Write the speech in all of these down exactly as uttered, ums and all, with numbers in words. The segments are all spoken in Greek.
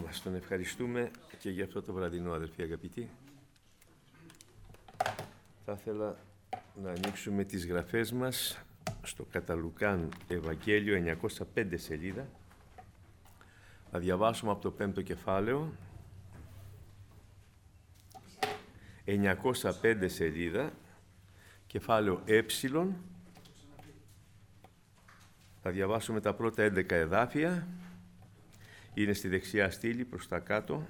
μας. Τον ευχαριστούμε και για αυτό το βραδινό, αδελφοί αγαπητοί. Θα ήθελα να ανοίξουμε τις γραφές μας στο κατά Λουκάν Ευαγγέλιο, εννιακόσια πέντε σελίδα. Θα διαβάσουμε από το πέμπτο κεφάλαιο, εννιακόσια πέντε σελίδα, κεφάλαιο Ε. Θα διαβάσουμε τα πρώτα έντεκα εδάφια. Είναι στη δεξιά στήλη προς τα κάτω.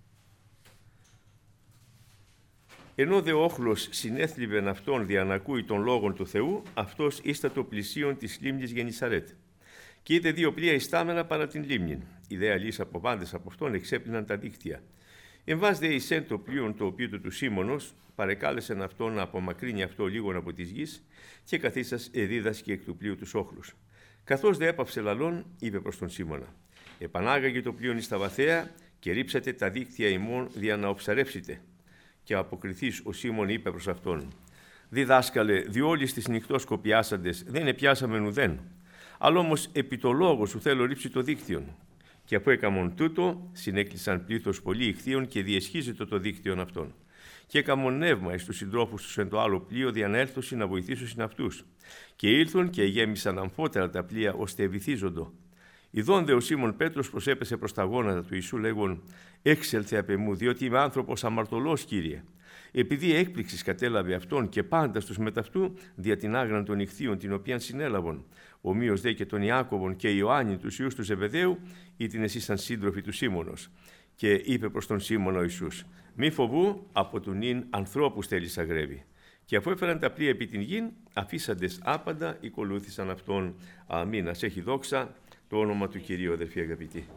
Ενώ δε όχλος συνέθλιβεν αυτόν δια να ακούει των λόγων του Θεού, αυτός ίστατο πλησίον της λίμνης Γεννησαρέτ. Και είδε δύο πλοία ιστάμενα παρά την λίμνην. Οι δε αλλοίς αποβάντες από αυτόν εξέπλυναν τα δίκτυα. Εμβάς δε εισέν το πλοίον το οποίο του Σίμωνος, παρεκάλεσεν αυτόν να απομακρύνει αυτό λίγον από της γης, και καθίσας εδίδασκε εκ του πλοίου τους όχλους. Καθώς δε έπαυσε λαλών, είπε προς τον Σίμωνα: «Επανάγαγε το πλοίον εις τα βαθαία και ρίψατε τα δίκτυα ημών δια να οψαρεύσετε». Και αποκριθείς ο Σίμων είπε προς αυτόν: «Διδάσκαλε, διόλης τις νυχτός σκοπιάσαντες δεν επιάσαμεν ουδέν, αλλά όμως επί το λόγο σου θέλω ρίψει το δίκτυον». Και αφού έκαμον τούτο, συνέκλεισαν πλήθος πολύ ηχθείων και διεσχίζεται το δίκτυον αυτών. Και έκαμον νεύμα εις τους συντρόφους τους εν το άλλο πλοίο, δια να έλθωσιν να βοηθήσωσιν αυτούς. Και ήλθον και γέμισαν αμφότερα τα πλοία, ώστε ευηθίζοντο. Ιδών δε ο Σίμων Πέτρος προσέπεσε προς τα γόνατα του Ιησού, λέγον: «Έξελθε απ' εμού, διότι είμαι άνθρωπος αμαρτωλός, Κύριε». Επειδή έκπληξης κατέλαβε αυτόν και πάντα στους μεταυτού, δια την άγραν των ηχθείων την οποίαν συνέλαβον. Ομοίως δε και τον Ιάκωβον και Ιωάννη τους ιούς του Ζεβεδαίου, ήτιν εσείς σύντροφοι του Σίμωνος. Και είπε προς τον Σίμωνα ο Ιησούς: «Μη φοβού, από του νυν ανθρώπους θέλεις αγρεύει». Και αφού έφεραν τα πλοία επί την γην, αφήσαντες άπαντα, ακολούθησαν αυτόν. Αμήν. Ας έχει δόξα το όνομα του Κυρίου, αδελφοί αγαπητοί.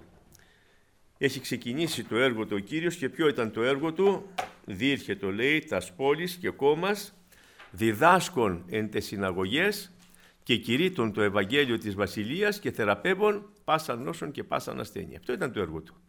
Έχει ξεκινήσει το έργο του ο Κύριος, και ποιο ήταν το έργο του? Διήρχετο, λέει, τας πόλης και κόμμας, διδάσκων εν τες συναγωγές και κηρύττων το Ευαγγέλιο της Βασιλείας και θεραπεύων πάσαν νόσων και πάσαν ασθένεια. Αυτό ήταν το έργο του.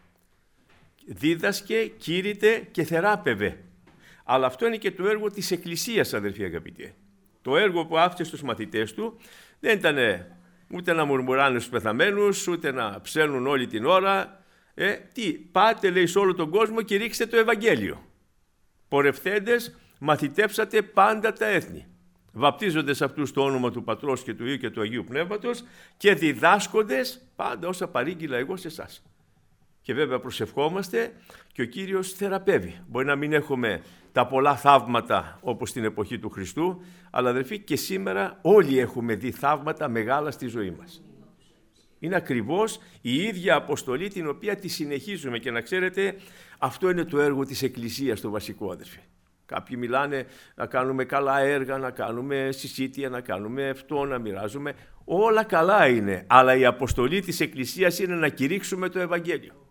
Δίδασκε, κήρυτε και θεράπευε. Αλλά αυτό είναι και το έργο της Εκκλησίας, αδελφοί αγαπητοί. Το έργο που άφησε στους μαθητές του δεν ήταν ούτε να μουρμουράνε στους πεθαμένους, ούτε να ψέλνουν όλη την ώρα. Ε, τι, πάτε, λέει, σε όλο τον κόσμο και ρίξτε το Ευαγγέλιο. Πορευθέντες, μαθητεύσατε πάντα τα έθνη. Βαπτίζοντες αυτούς το όνομα του Πατρός και του Υιού και του Αγίου Πνεύματος και διδάσκοντες πάντα όσα παρήγγειλα εγώ σε εσάς. Και βέβαια προσευχόμαστε και ο Κύριος θεραπεύει. Μπορεί να μην έχουμε τα πολλά θαύματα όπως στην εποχή του Χριστού, αλλά αδελφοί, και σήμερα όλοι έχουμε δει θαύματα μεγάλα στη ζωή μας. Είναι ακριβώς η ίδια αποστολή την οποία τη συνεχίζουμε, και να ξέρετε, αυτό είναι το έργο της Εκκλησίας το βασικό, αδελφοί. Κάποιοι μιλάνε να κάνουμε καλά έργα, να κάνουμε συσίτια, να κάνουμε αυτό, να μοιράζουμε. Όλα καλά είναι, αλλά η αποστολή της Εκκλησίας είναι να κηρύξουμε το Ευαγγέλιο.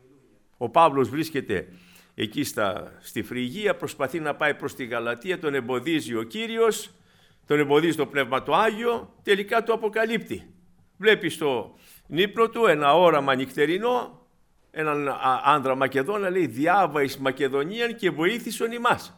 Ο Παύλος βρίσκεται εκεί στα, στη Φρυγία, προσπαθεί να πάει προς τη Γαλατία, τον εμποδίζει ο Κύριος, τον εμποδίζει το Πνεύμα το Άγιο, τελικά το αποκαλύπτει. Βλέπει στο νύπνο του ένα όραμα νυχτερινό, έναν άνδρα Μακεδόνα, λέει: «Διάβα εις Μακεδονίαν και βοήθησον ημάς».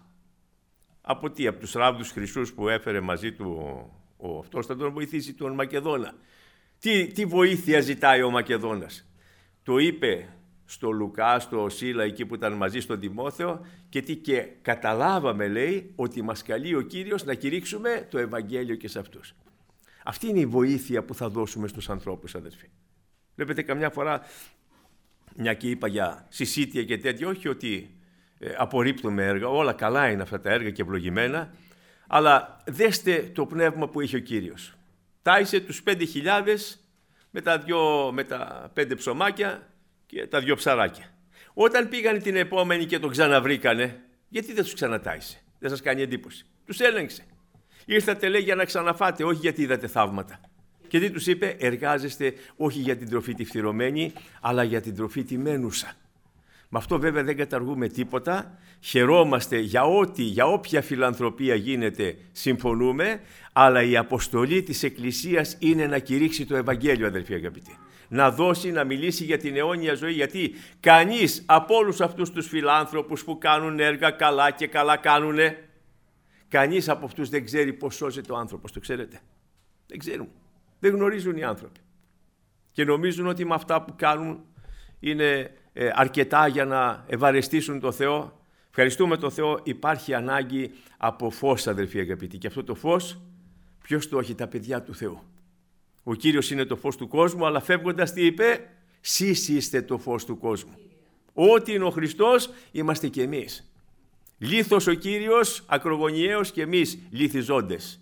Από τι? Από τους ράβδους χρυσούς που έφερε μαζί του ο, ο αυτός θα τον βοηθήσει τον Μακεδόνα. Τι, τι βοήθεια ζητάει ο Μακεδόνας? Το είπε στο Λουκά, στο Σίλα, εκεί που ήταν μαζί στον Τιμόθεο, και τι, και καταλάβαμε, λέει, ότι μας καλεί ο Κύριος να κηρύξουμε το Ευαγγέλιο και σε αυτούς. Αυτή είναι η βοήθεια που θα δώσουμε στους ανθρώπους, αδελφοί. Βλέπετε, καμιά φορά, μια και είπα για συσίτια και τέτοια, όχι ότι ε, απορρίπτουμε έργα, όλα καλά είναι αυτά τα έργα και ευλογημένα, αλλά δέστε το πνεύμα που είχε ο Κύριος. Τάισε τους πέντε χιλιάδες με τα, δυο, με τα πέντε ψωμάκια και τα δυο ψαράκια. Όταν πήγαν την επόμενη και τον ξαναβρήκανε, γιατί δεν τους ξανατάισε? Δεν σας κάνει εντύπωση? Τους έλεγξε. Ήρθατε, λέει, για να ξαναφάτε, όχι γιατί είδατε θαύματα. Και τι τους είπε? Εργάζεστε όχι για την τροφή τη φθυρωμένη, αλλά για την τροφή τη μένουσα. Με αυτό βέβαια δεν καταργούμε τίποτα. Χαιρόμαστε για ό,τι, για όποια φιλανθρωπία γίνεται, συμφωνούμε, αλλά η αποστολή της Εκκλησίας είναι να κηρύξει το Ευαγγέλιο, αδελφοί αγαπητοί. Να δώσει, να μιλήσει για την αιώνια ζωή, γιατί κανείς από όλους αυτούς τους φιλάνθρωπους που κάνουν έργα καλά και καλά κάνουνε, κανείς από αυτούς δεν ξέρει πώς σώζεται ο άνθρωπος, το ξέρετε? Δεν ξέρουν, δεν γνωρίζουν οι άνθρωποι. Και νομίζουν ότι με αυτά που κάνουν είναι ε, αρκετά για να ευαρεστήσουν το Θεό. Ευχαριστούμε τον Θεό, υπάρχει ανάγκη από φως, αδελφοί αγαπητοί. Και αυτό το φως, ποιος το έχει? Τα παιδιά του Θεού. Ο Κύριος είναι το φως του κόσμου, αλλά φεύγοντας τι είπε? Σεις είστε το φως του κόσμου. Ό,τι είναι ο Χριστός, είμαστε κι εμείς. Λίθος ο Κύριος, ακρογωνιαίος κι εμείς λιθιζόντες.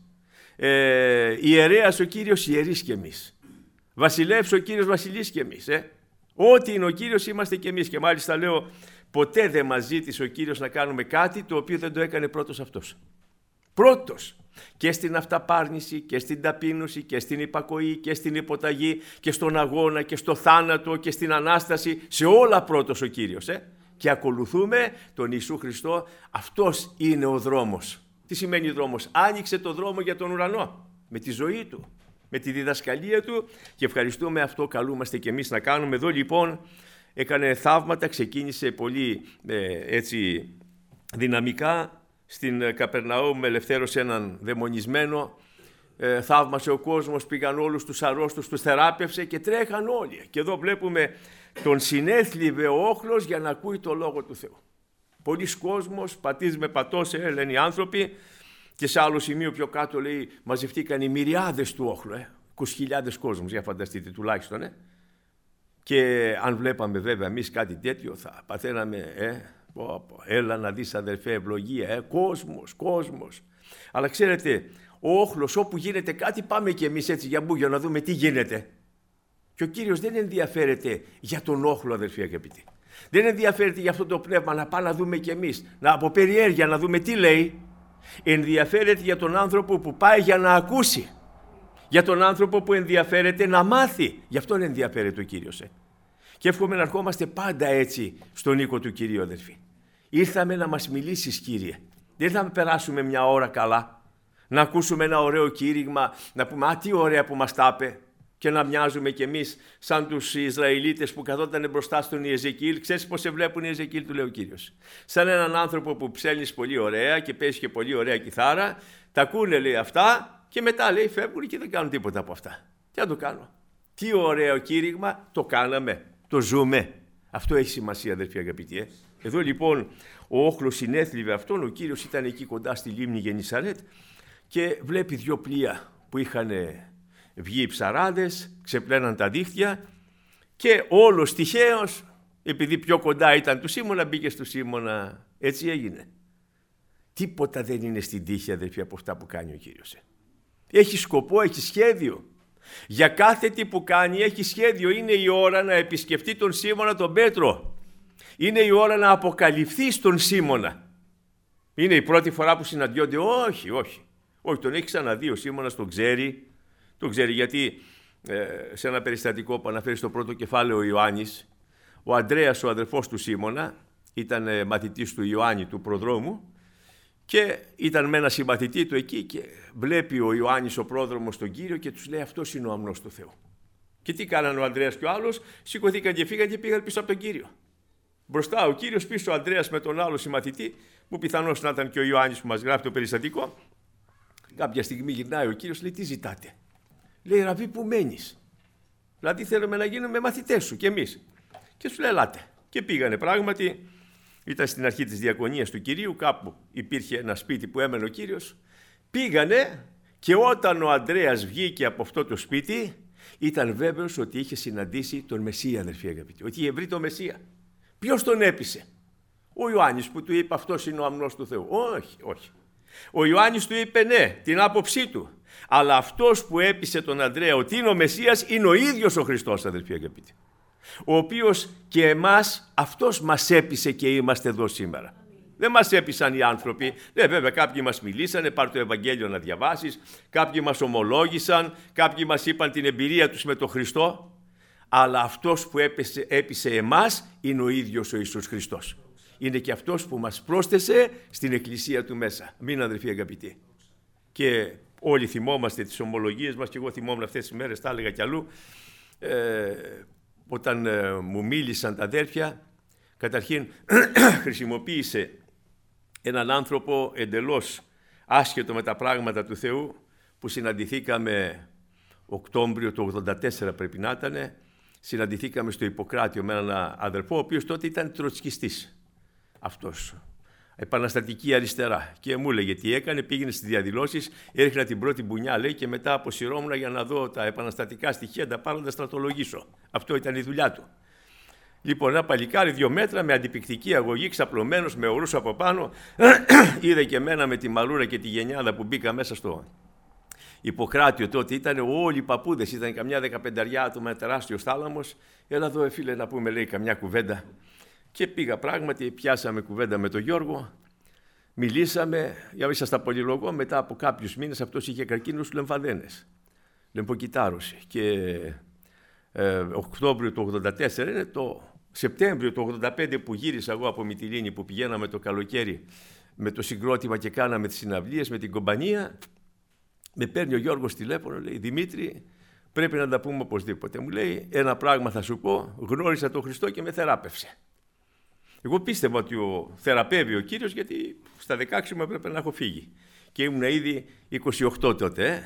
Ε, ιερέας ο Κύριος, ιερείς κι εμείς. Βασιλεύς ο Κύριος, βασιλείς κι εμείς. Ε. Ό,τι είναι ο Κύριος είμαστε κι εμείς. Και μάλιστα λέω, ποτέ δεν μας ζήτησε ο Κύριος να κάνουμε κάτι το οποίο δεν το έκανε πρώτος αυτός. Πρώτος. Και στην αυταπάρνηση και στην ταπείνωση και στην υπακοή και στην υποταγή και στον αγώνα και στο θάνατο και στην Ανάσταση, σε όλα πρώτος ο Κύριος. Ε. Και ακολουθούμε τον Ιησού Χριστό. Αυτός είναι ο δρόμος. Τι σημαίνει δρόμος? Άνοιξε το δρόμο για τον ουρανό με τη ζωή του, με τη διδασκαλία του, και ευχαριστούμε, αυτό καλούμαστε και εμείς να κάνουμε. Εδώ λοιπόν έκανε θαύματα, ξεκίνησε πολύ ε, έτσι δυναμικά. Στην Καπερναούμ ελευθέρωσε έναν δαιμονισμένο, ε, θαύμασε ο κόσμος, πήγαν όλους τους αρρώστους, τους θεράπευσε και τρέχαν όλοι. Και εδώ βλέπουμε τον συνέθλιβε ο όχλος για να ακούει το Λόγο του Θεού. Πολλοί κόσμος, πατής με πατός, ε, λένε οι άνθρωποι, και σε άλλο σημείο πιο κάτω λέει μαζευτήκαν οι μυριάδες του όχλου, ε, είκοσι χιλιάδες κόσμος, για φανταστείτε τουλάχιστον. Ε. Και αν βλέπαμε βέβαια εμείς κάτι τέτοιο θα παθαίναμε, ε, πω, πω, έλα να δεις αδερφέ ευλογία, ε, κόσμος, κόσμος. Αλλά ξέρετε, ο όχλος όπου γίνεται κάτι πάμε και εμείς έτσι για μπούγια να δούμε τι γίνεται. Και ο Κύριος δεν ενδιαφέρεται για τον όχλο, αδερφοί αγαπητοί. Δεν ενδιαφέρεται για αυτό το πνεύμα να πάμε να δούμε κι εμείς, να από περιέργεια να δούμε τι λέει. Ενδιαφέρεται για τον άνθρωπο που πάει για να ακούσει. Για τον άνθρωπο που ενδιαφέρεται να μάθει. Γι' αυτόν ενδιαφέρεται ο Κύριος. Ε. Και εύχομαι να ερχόμαστε πάντα έτσι στον οίκο του Κυρίου, αδερφοί. Ήρθαμε να μας μιλήσεις, Κύριε. Δεν ήρθαμε να περάσουμε μια ώρα καλά, να ακούσουμε ένα ωραίο κήρυγμα, να πούμε «Α, τι ωραία που μας τα είπε», και να μοιάζουμε κι εμείς σαν τους Ισραηλίτες που καθόταν μπροστά στον Ιεζεκίλ. Ξέρεις πώς σε βλέπουν οι Ιεζεκίλ, του λέει ο Κύριος? Σαν έναν άνθρωπο που ψέλνεις πολύ ωραία και παίζει και πολύ ωραία κιθάρα, τα ακούνε, λέει, αυτά, και μετά, λέει, φεύγουν και δεν κάνουν τίποτα από αυτά. Τι να το κάνω? Τι ωραίο κήρυγμα, το κάναμε, το ζούμε. Αυτό έχει σημασία, αδερφοί αγαπητοί. Ε. Εδώ λοιπόν ο όχλος συνέθλιβε αυτόν, ο Κύριος ήταν εκεί κοντά στη λίμνη Γεννησαρέτ και βλέπει δυο πλοία που είχαν βγει οι ψαράδες, ξεπλέναν τα δίχτυα και όλος τυχαίος, επειδή πιο κοντά ήταν του Σίμωνα, μπήκε στο Σίμωνα. Έτσι έγινε. Τίποτα δεν είναι στην τύχη, αδερφοί, από αυτά που κάνει ο Κύριος. Έχει σκοπό, έχει σχέδιο. Για κάθε τι που κάνει έχει σχέδιο. Είναι η ώρα να επισκεφτεί τον Σίμωνα τον Πέτρο. Είναι η ώρα να αποκαλυφθεί στον Σίμωνα. Είναι η πρώτη φορά που συναντιόνται? Όχι, όχι. Όχι, τον έχει ξαναδεί ο Σίμωνας, τον ξέρει. Τον ξέρει γιατί ε, σε ένα περιστατικό που αναφέρει στο πρώτο κεφάλαιο ο Ιωάννης, ο Ανδρέας, ο αδερφός του Σίμωνα, ήταν ε, μαθητής του Ιωάννη, του προδρόμου, και ήταν με ένα συμπαθητή του εκεί και βλέπει ο Ιωάννης ο πρόδρομος τον Κύριο και τους λέει αυτός είναι ο αμνός του Θεού. Και τι κάνανε ο Ανδρέας και ο άλλος? Σηκωθήκαν και φύγαν και πήγαν πίσω από τον Κύριο. Μπροστά ο Κύριος, πίσω ο Ανδρέας με τον άλλο συμμαθητή, που πιθανώς να ήταν και ο Ιωάννης που μας γράφει το περιστατικό. Κάποια στιγμή γυρνάει ο Κύριος, λέει τι ζητάτε? Λέει Ραβί, που μένεις? Δηλαδή θέλουμε να γίνουμε μαθητές σου κι εμείς. Και σου λέει ελάτε. Και πήγανε πράγματι. Ήταν στην αρχή της διακονίας του Κυρίου, κάπου υπήρχε ένα σπίτι που έμενε ο Κύριος. Πήγανε και όταν ο Ανδρέας βγήκε από αυτό το σπίτι, ήταν βέβαιος ότι είχε συναντήσει τον Μεσσία, αδερφοί αγαπητοί, ότι είχε βρει τον Μεσσία. Ποιος τον έπεισε? Ο Ιωάννης που του είπε αυτός είναι ο αμνός του Θεού? Όχι, όχι. Ο Ιωάννης του είπε ναι, την άποψή του. Αλλά αυτός που έπεισε τον Ανδρέα ότι είναι ο Μεσσίας είναι ο ίδιος ο Χριστός, αδερφοί αγαπητοί. Ο οποίος και εμάς, αυτός μας έπεισε και είμαστε εδώ σήμερα. Δεν μας έπεισαν οι άνθρωποι. Ναι, βέβαια, κάποιοι μας μιλήσανε, πάρ' το Ευαγγέλιο να διαβάσεις, κάποιοι μας ομολόγησαν, κάποιοι μας είπαν την εμπειρία τους με τον Χριστό. Αλλά αυτός που έπεισε, έπεισε εμάς είναι ο ίδιος ο Ιησούς Χριστός. Είναι και αυτός που μας πρόσθεσε στην εκκλησία του μέσα. Μην, αδερφοί αγαπητοί. Και όλοι θυμόμαστε τις ομολογίες μας, και εγώ θυμόμουν αυτές τις μέρες, τα έλεγα κι αλλού. Ε, Όταν ε, μου μίλησαν τα αδέρφια, καταρχήν χρησιμοποίησε έναν άνθρωπο εντελώς άσχετο με τα πράγματα του Θεού, που συναντηθήκαμε Οκτώβριο του ογδόντα τέσσερα πρέπει να ήταν, συναντηθήκαμε στο Ιπποκράτιο με έναν αδερφό, ο οποίος τότε ήταν τροτσκιστής. Αυτός. Επαναστατική αριστερά. Και μου έλεγε τι έκανε, πήγαινε στις διαδηλώσεις, έριχνα την πρώτη μπουνιά, λέει, και μετά αποσυρώμουν για να δω τα επαναστατικά στοιχεία, τα πάρω να τα στρατολογήσω. Αυτό ήταν η δουλειά του. Λοιπόν, ένα παλικάρι δύο μέτρα με αντιπικτική αγωγή, ξαπλωμένος, με ορούς από πάνω, είδε και εμένα με τη μαλούρα και τη γενιάδα που μπήκα μέσα στο Ιπποκράτιο τότε. Ήταν όλοι οι παππούδες, ήταν καμιά δεκαπενταριά άτομα, ένα τεράστιος θάλαμος. Έλα εδώ, φίλε, να πούμε, λέει, καμιά κουβέντα. Και πήγα πράγματι, πιάσαμε κουβέντα με τον Γιώργο, μιλήσαμε, για μέσα στα πολυλογώ, μετά από κάποιους μήνες αυτός είχε καρκίνο στους λεμφαδένες, λεμποκυτάρωση. Και ε, Οκτώβριο του ογδόντα τέσσερα είναι το Σεπτέμβριο του ογδόντα πέντε που γύρισα εγώ από Μυτιλήνη, που πηγαίναμε το καλοκαίρι με το συγκρότημα και κάναμε τις συναυλίες με την κομπανία. Με παίρνει ο Γιώργος τηλέφωνο, λέει, Δημήτρη, πρέπει να τα πούμε οπωσδήποτε. Μου λέει, ένα πράγμα θα σου πω, γνώρισα τον Χριστό και με θεράπευσε. Εγώ πίστευα ότι ο θεραπεύει ο Κύριος, γιατί στα δεκαέξι μου έπρεπε να έχω φύγει. Και ήμουν ήδη είκοσι οκτώ τότε, ε?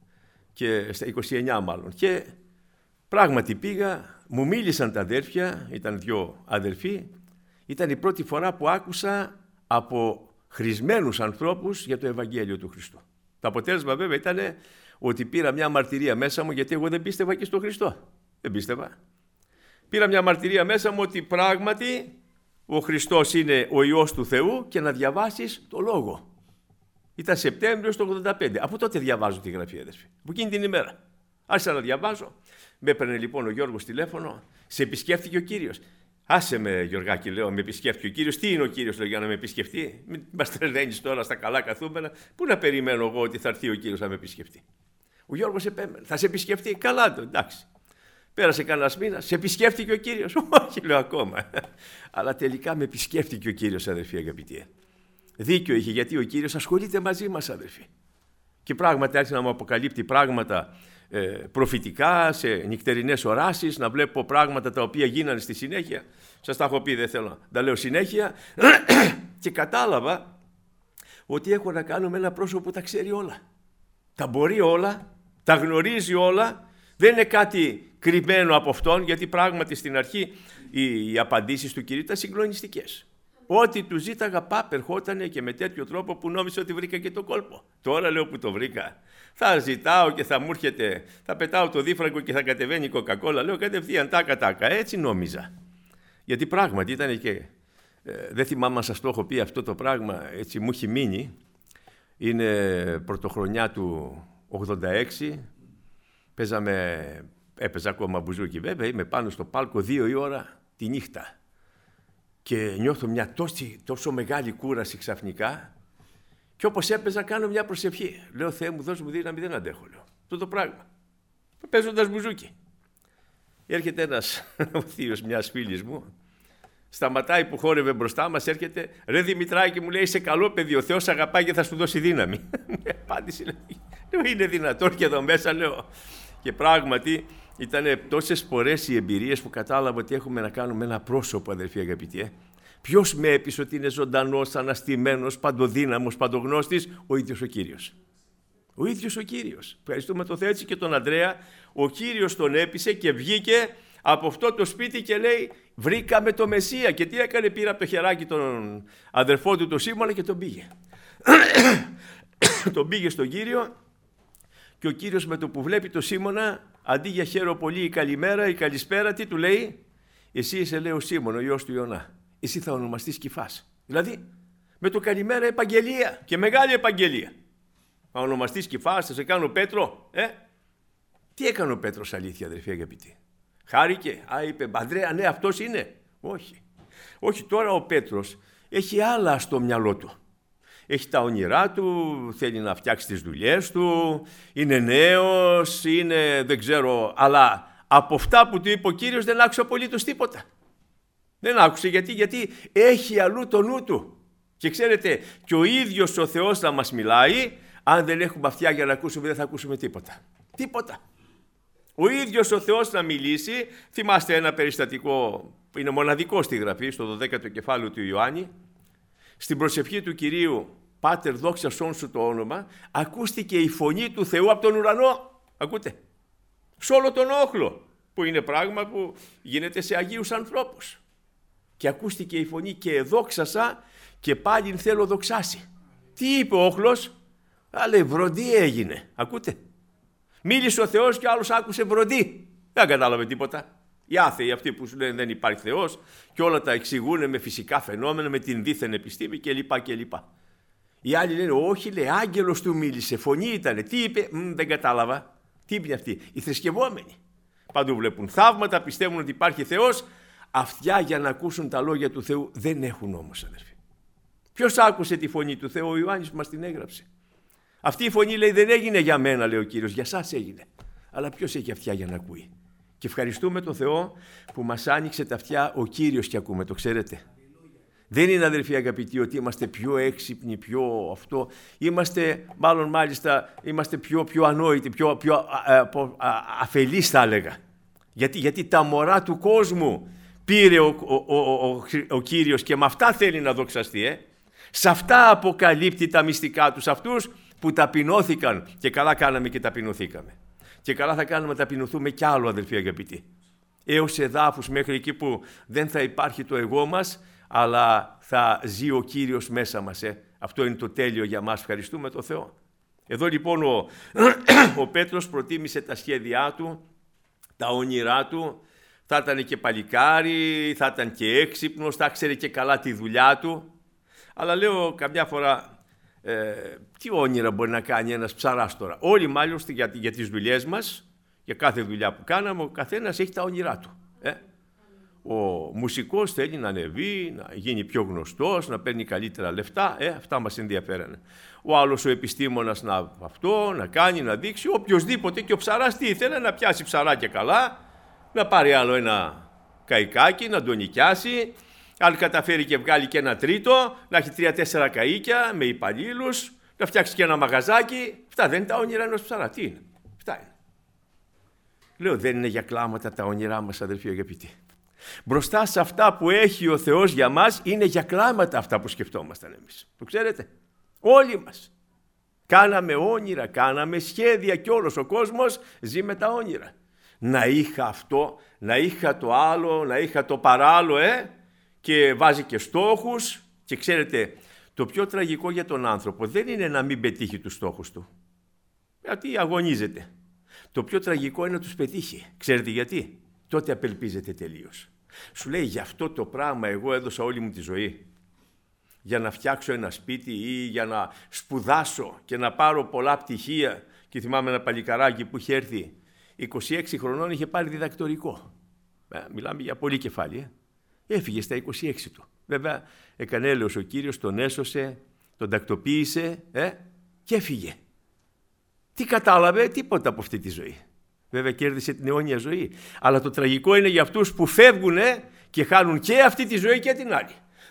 Και στα είκοσι εννιά μάλλον. Και πράγματι πήγα, μου μίλησαν τα αδέρφια, ήταν δυο αδερφοί. Ήταν η πρώτη φορά που άκουσα από χρησμένους ανθρώπους για το Ευαγγέλιο του Χριστού. Το αποτέλεσμα βέβαια ήταν ότι πήρα μια μαρτυρία μέσα μου, γιατί εγώ δεν πίστευα και στον Χριστό. Δεν πίστευα. Πήρα μια μαρτυρία μέσα μου ότι πράγματι ο Χριστός είναι ο Υιός του Θεού και να διαβάσεις το Λόγο. Ήταν Σεπτέμβριος του ογδόντα πέντε. Από τότε διαβάζω τη Γραφή, αδερφοί. Από εκείνη την ημέρα. Άρχισα να διαβάζω. Με έπαιρνε λοιπόν ο Γιώργος τηλέφωνο. Σε επισκέφθηκε ο Κύριος. Άσε με, Γιωργάκη, λέω, με επισκέφτηκε ο Κύριος. Τι είναι ο Κύριος, λέω, για να με επισκεφτεί? Μην μας τρελαίνεις τώρα στα καλά καθούμενα. Πού να περιμένω εγώ ότι θα έρθει ο Κύριος να με επισκεφτεί? Ο Γιώργος επέμενε. Θα σε επισκεφτεί? Καλά, το, εντάξει. Πέρασε κανένας μήνας, σε επισκέφτηκε ο Κύριος? Όχι, λέω, ακόμα. Αλλά τελικά με επισκέφτηκε ο Κύριος, αδερφοί αγαπητοί. Δίκιο είχε, γιατί ο Κύριος ασχολείται μαζί μας, αδερφοί. Και πράγματι άρχισε να μου αποκαλύπτει πράγματα ε, προφητικά, σε νυχτερινές οράσεις, να βλέπω πράγματα τα οποία γίνανε στη συνέχεια. Σας τα έχω πει, δεν θέλω να τα λέω συνέχεια. Και κατάλαβα ότι έχω να κάνω με ένα πρόσωπο που τα ξέρει όλα. Τα μπορεί όλα, τα γνωρίζει όλα. Δεν είναι κάτι κρυμμένο από αυτόν, γιατί πράγματι στην αρχή οι, οι απαντήσεις του Κυρίου ήταν συγκλονιστικές. Ό,τι του ζήταγα, πάπ, ερχότανε και με τέτοιο τρόπο που νόμιζα ότι βρήκα και το κόλπο. Τώρα λέω που το βρήκα. Θα ζητάω και θα μου έρχεται, θα πετάω το δίφραγκο και θα κατεβαίνει η κοκακόλα. Λέω κατευθείαν τάκα τάκα. Έτσι νόμιζα. Γιατί πράγματι ήταν και. Ε, δεν θυμάμαι αν σας το έχω πει αυτό το πράγμα, έτσι μου έχει μείνει. Είναι πρωτοχρονιά του ογδόντα έξι. Παίζαμε, έπαιζα ακόμα μπουζούκι βέβαια, είμαι πάνω στο πάλκο δύο η ώρα τη νύχτα. Και νιώθω μια τόσο, τόσο μεγάλη κούραση ξαφνικά, και όπως έπαιζα κάνω μια προσευχή. Λέω, Θεέ μου, δώσ' μου δύναμη, δεν αντέχω, λέω, αυτό το πράγμα. Παίζοντας μπουζούκι. Έρχεται ένας ο θείος μιας φίλης μου, σταματάει που χόρευε μπροστά μας, έρχεται, ρε Δημητράκη, μου λέει, είσαι καλό παιδί, ο Θεός αγαπάει και θα σου δώσει δύναμη. Μου απάντησε, λέω, είναι δυνατόν και εδώ μέσα, λέω. Και πράγματι ήταν τόσες φορές οι εμπειρίες που κατάλαβα ότι έχουμε να κάνουμε ένα πρόσωπο, αδερφοί αγαπητοί. Ε. Ποιος με έπεισε ότι είναι ζωντανός, αναστημένος, παντοδύναμος, παντογνώστης? Ο ίδιος ο Κύριος. Ο ίδιος ο Κύριος. Ευχαριστούμε τον Θεό, έτσι και τον Ανδρέα. Ο Κύριος τον έπεισε και βγήκε από αυτό το σπίτι και λέει, βρήκαμε το Μεσσία. Και τι έκανε? Πήρε από το χεράκι τον αδερφό του, τον Σίμωνα, και τον πήγε. Τον πήγε στον Κύριο, και ο Κύριος με το που βλέπει τον Σίμωνα, αντί για χαίρο πολύ η καλημέρα, η καλησπέρα, τι του λέει? Εσύ είσαι, λέει, ο Σίμων, ο γιος του Ιωνά. Εσύ θα ονομαστείς Κηφάς. Δηλαδή, με το καλημέρα επαγγελία, και μεγάλη επαγγελία. Θα ονομαστείς Κηφάς, θα σε κάνω Πέτρο, ε? Τι έκανε ο Πέτρος, αλήθεια, αδερφοί αγαπητοί? Χάρηκε, α, είπε, Ανδρέα, ναι, αυτός είναι? Όχι. Όχι, τώρα ο Πέτρος έχει άλλα στο μυαλό του. Έχει τα όνειρά του, θέλει να φτιάξει τις δουλειές του, είναι νέος, είναι, δεν ξέρω, αλλά από αυτά που του είπε ο Κύριος δεν άκουσε απολύτως τίποτα. Δεν άκουσε, γιατί, γιατί έχει αλλού το νου του. Και ξέρετε, και ο ίδιος ο Θεός να μας μιλάει, αν δεν έχουμε αυτιά για να ακούσουμε, δεν θα ακούσουμε τίποτα. Τίποτα. Ο ίδιος ο Θεός να μιλήσει, θυμάστε ένα περιστατικό που είναι μοναδικό στη Γραφή, στο δωδέκατο κεφάλαιο του Ιωάννη. Στην προσευχή του Κυρίου, Πάτερ δόξα σών σου το όνομα, ακούστηκε η φωνή του Θεού από τον ουρανό. Ακούτε? Σε όλο τον όχλο. που είναι πράγμα που γίνεται σε αγίους ανθρώπους. Και ακούστηκε η φωνή και εδόξασα και πάλι θέλω δοξάσει. Τι είπε ο όχλος? Α, λέει, βροντί έγινε. Ακούτε? Μίλησε ο Θεός και άλλος άκουσε βροντί. Δεν κατάλαβε τίποτα. Οι άθεοι αυτοί που σου λένε δεν υπάρχει Θεός και όλα τα εξηγούν με φυσικά φαινόμενα, με την δίθεν επιστήμη κλπ. κλπ. Οι άλλοι λένε όχι, λέει, άγγελος του μίλησε, φωνή ήτανε. Τι είπε? Μ, δεν κατάλαβα. Τι είπε αυτή? Οι θρησκευόμενοι. Παντού βλέπουν θαύματα, πιστεύουν ότι υπάρχει Θεός. Αυτιά για να ακούσουν τα λόγια του Θεού δεν έχουν όμως, αδερφοί. Ποιος άκουσε τη φωνή του Θεού? Ο Ιωάννης που μας την έγραψε. Αυτή η φωνή, λέει, δεν έγινε για μένα, λέει ο Κύριος, για σας έγινε. Αλλά ποιος έχει αυτιά για να ακούει? Και ευχαριστούμε τον Θεό που μας άνοιξε τα αυτιά ο Κύριος και ακούμε, το ξέρετε. Δεν είναι, αδερφοί αγαπητοί, ότι είμαστε πιο έξυπνοι, πιο αυτό. Είμαστε, μάλλον μάλιστα, είμαστε πιο, πιο ανόητοι, πιο, πιο α, α, α, αφελείς θα έλεγα. Γιατί, γιατί τα μωρά του κόσμου πήρε ο, ο, ο, ο, ο Κύριος και με αυτά θέλει να δοξαστεί. Ε. Σε αυτά αποκαλύπτει τα μυστικά τους, αυτούς που ταπεινώθηκαν και καλά κάναμε και ταπεινωθήκαμε. Και καλά θα κάνουμε να ταπεινωθούμε κι άλλο, αδελφοί αγαπητοί. Έως εδάφους μέχρι εκεί που δεν θα υπάρχει το εγώ μας, αλλά θα ζει ο Κύριος μέσα μας. Ε. Αυτό είναι το τέλειο για μας. Ευχαριστούμε τον Θεό. Εδώ λοιπόν ο, ο Πέτρος προτίμησε τα σχέδιά του, τα όνειρά του. Θα ήταν και παλικάρι, θα ήταν και έξυπνος, θα ξέρει και καλά τη δουλειά του. Αλλά λέω καμιά φορά, ε, τι όνειρα μπορεί να κάνει ένας ψαράς τώρα? Όλοι μάλιστα για, για τις δουλειές μας, για κάθε δουλειά που κάναμε, ο καθένας έχει τα όνειρά του. Ε. Ο μουσικός θέλει να ανεβεί, να γίνει πιο γνωστός, να παίρνει καλύτερα λεφτά, ε, αυτά μας ενδιαφέρανε. Ο άλλος ο επιστήμονας να αυτό, να κάνει, να δείξει, οποιοσδήποτε, και ο ψαράς τι ήθελε? Να πιάσει ψαράκια καλά, να πάρει άλλο ένα καϊκάκι, να τον νοικιάσει, αν καταφέρει και βγάλει και ένα τρίτο, να έχει τρία-τέσσερα καΐκια με υπαλλήλους, να φτιάξει και ένα μαγαζάκι. Αυτά δεν είναι τα όνειρα ενός ψαρά. Τι είναι? Αυτά είναι. Λέω, δεν είναι για κλάματα τα όνειρά μας, αδελφοί αγαπητοί. Μπροστά σε αυτά που έχει ο Θεός για μας, είναι για κλάματα αυτά που σκεφτόμασταν εμείς. Το ξέρετε? Όλοι μας. Κάναμε όνειρα, κάναμε σχέδια και όλος ο κόσμος ζει με τα όνειρα. Να είχα αυτό, να είχα το άλλο, να είχα το παράλληλο, ε, και βάζει και στόχους. Και ξέρετε, το πιο τραγικό για τον άνθρωπο δεν είναι να μην πετύχει τους στόχους του. Γιατί αγωνίζεται. Το πιο τραγικό είναι να τους πετύχει. Ξέρετε γιατί? Τότε απελπίζεται τελείως. Σου λέει, για αυτό το πράγμα εγώ έδωσα όλη μου τη ζωή. Για να φτιάξω ένα σπίτι ή για να σπουδάσω και να πάρω πολλά πτυχία. Και θυμάμαι ένα παλικαράκι που είχε έρθει είκοσι έξι χρονών, είχε πάρει διδακτορικό. Ε, μιλάμε για πολύ κεφάλι. Ε. Έφυγε στα είκοσι έξι του. Βέβαια, έκανε έλεος ο Κύριος, τον έσωσε, τον τακτοποίησε, ε, και έφυγε. Τι κατάλαβε? Τίποτα από αυτή τη ζωή. Βέβαια, κέρδισε την αιώνια ζωή. Αλλά το τραγικό είναι για αυτούς που φεύγουν και χάνουν και αυτή τη ζωή και την άλλη.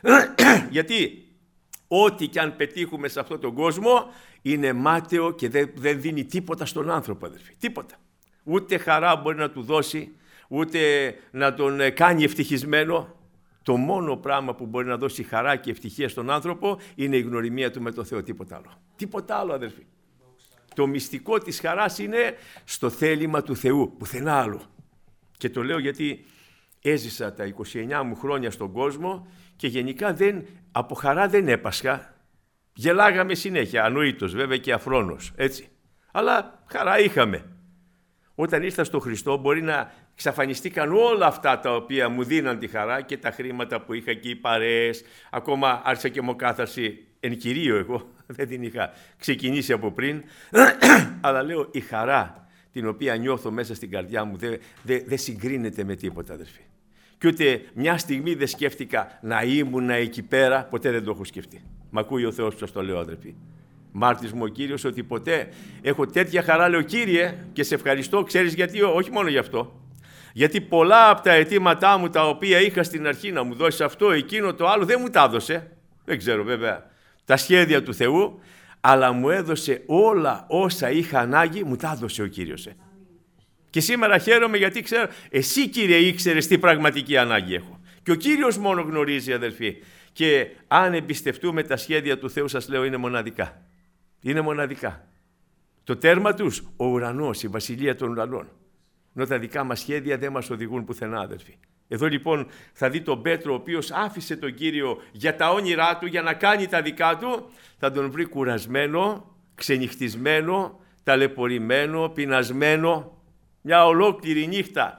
Γιατί ό,τι και αν πετύχουμε σε αυτόν τον κόσμο είναι μάταιο και δεν, δεν δίνει τίποτα στον άνθρωπο, αδελφοί. Τίποτα. Ούτε χαρά μπορεί να του δώσει, ούτε να τον κάνει ευτυχισμένο. Το μόνο πράγμα που μπορεί να δώσει χαρά και ευτυχία στον άνθρωπο είναι η γνωριμία του με τον Θεό, τίποτα άλλο. Τίποτα άλλο, αδελφοί. Το μυστικό της χαράς είναι στο θέλημα του Θεού, πουθενά άλλο. Και το λέω γιατί έζησα τα είκοσι εννιά μου χρόνια στον κόσμο και γενικά δεν, από χαρά δεν έπασχα. Γελάγαμε συνέχεια, ανοήτως βέβαια και αφρόνος, έτσι. Αλλά χαρά είχαμε. Όταν ήρθα στο Χριστό μπορεί να εξαφανιστήκαν όλα αυτά τα οποία μου δίναν τη χαρά και τα χρήματα που είχα και οι παρέες. Ακόμα άρχισα και μοκάθαρση εν κυρίω εγώ, δεν την είχα ξεκινήσει από πριν. Αλλά λέω, η χαρά την οποία νιώθω μέσα στην καρδιά μου δεν δε, δε συγκρίνεται με τίποτα, αδερφοί. Και ούτε μια στιγμή δεν σκέφτηκα να ήμουν εκεί πέρα, ποτέ δεν το έχω σκεφτεί. Μ' ακούει ο Θεός που σας το λέω, αδερφοί. Μάρτης μου ο Κύριος ότι ποτέ έχω τέτοια χαρά, λέω, Κύριε, και σε ευχαριστώ, ξέρεις γιατί? Όχι μόνο γι' αυτό. Γιατί πολλά από τα αιτήματά μου τα οποία είχα στην αρχή να μου δώσει αυτό, εκείνο, το άλλο, δεν μου τα έδωσε. Δεν ξέρω βέβαια τα σχέδια του Θεού, αλλά μου έδωσε όλα όσα είχα ανάγκη, μου τα έδωσε ο Κύριος. Ε. Και σήμερα χαίρομαι γιατί ξέρω, εσύ Κύριε ήξερες τι πραγματική ανάγκη έχω. Και ο Κύριος μόνο γνωρίζει, αδελφοί. Και αν εμπιστευτούμε τα σχέδια του Θεού, σας λέω, είναι μοναδικά. Είναι μοναδικά. Το τέρμα τους, ο ουρανός, η βασιλεία των ουρανών. ενώ τα δικά μας σχέδια δεν μας οδηγούν πουθενά, αδερφοί. Εδώ λοιπόν θα δει τον Πέτρο, ο οποίος άφησε τον Κύριο για τα όνειρά του, για να κάνει τα δικά του, θα τον βρει κουρασμένο, ξενυχτισμένο, ταλαιπωρημένο, πεινασμένο, μια ολόκληρη νύχτα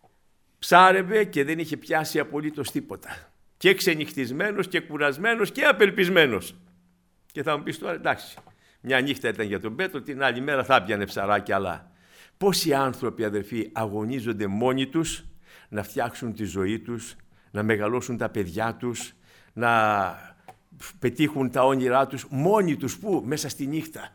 ψάρευε και δεν είχε πιάσει απολύτως τίποτα. Και ξενυχτισμένος και κουρασμένος και απελπισμένος. Και θα μου πεις τώρα, εντάξει, μια νύχτα ήταν για τον Πέτρο, την άλλη μέρα θα πιανε ψαράκι, αλλά πόσοι άνθρωποι, αδερφοί, αγωνίζονται μόνοι τους να φτιάξουν τη ζωή τους, να μεγαλώσουν τα παιδιά τους, να πετύχουν τα όνειρά τους, μόνοι τους, πού, μέσα στη νύχτα.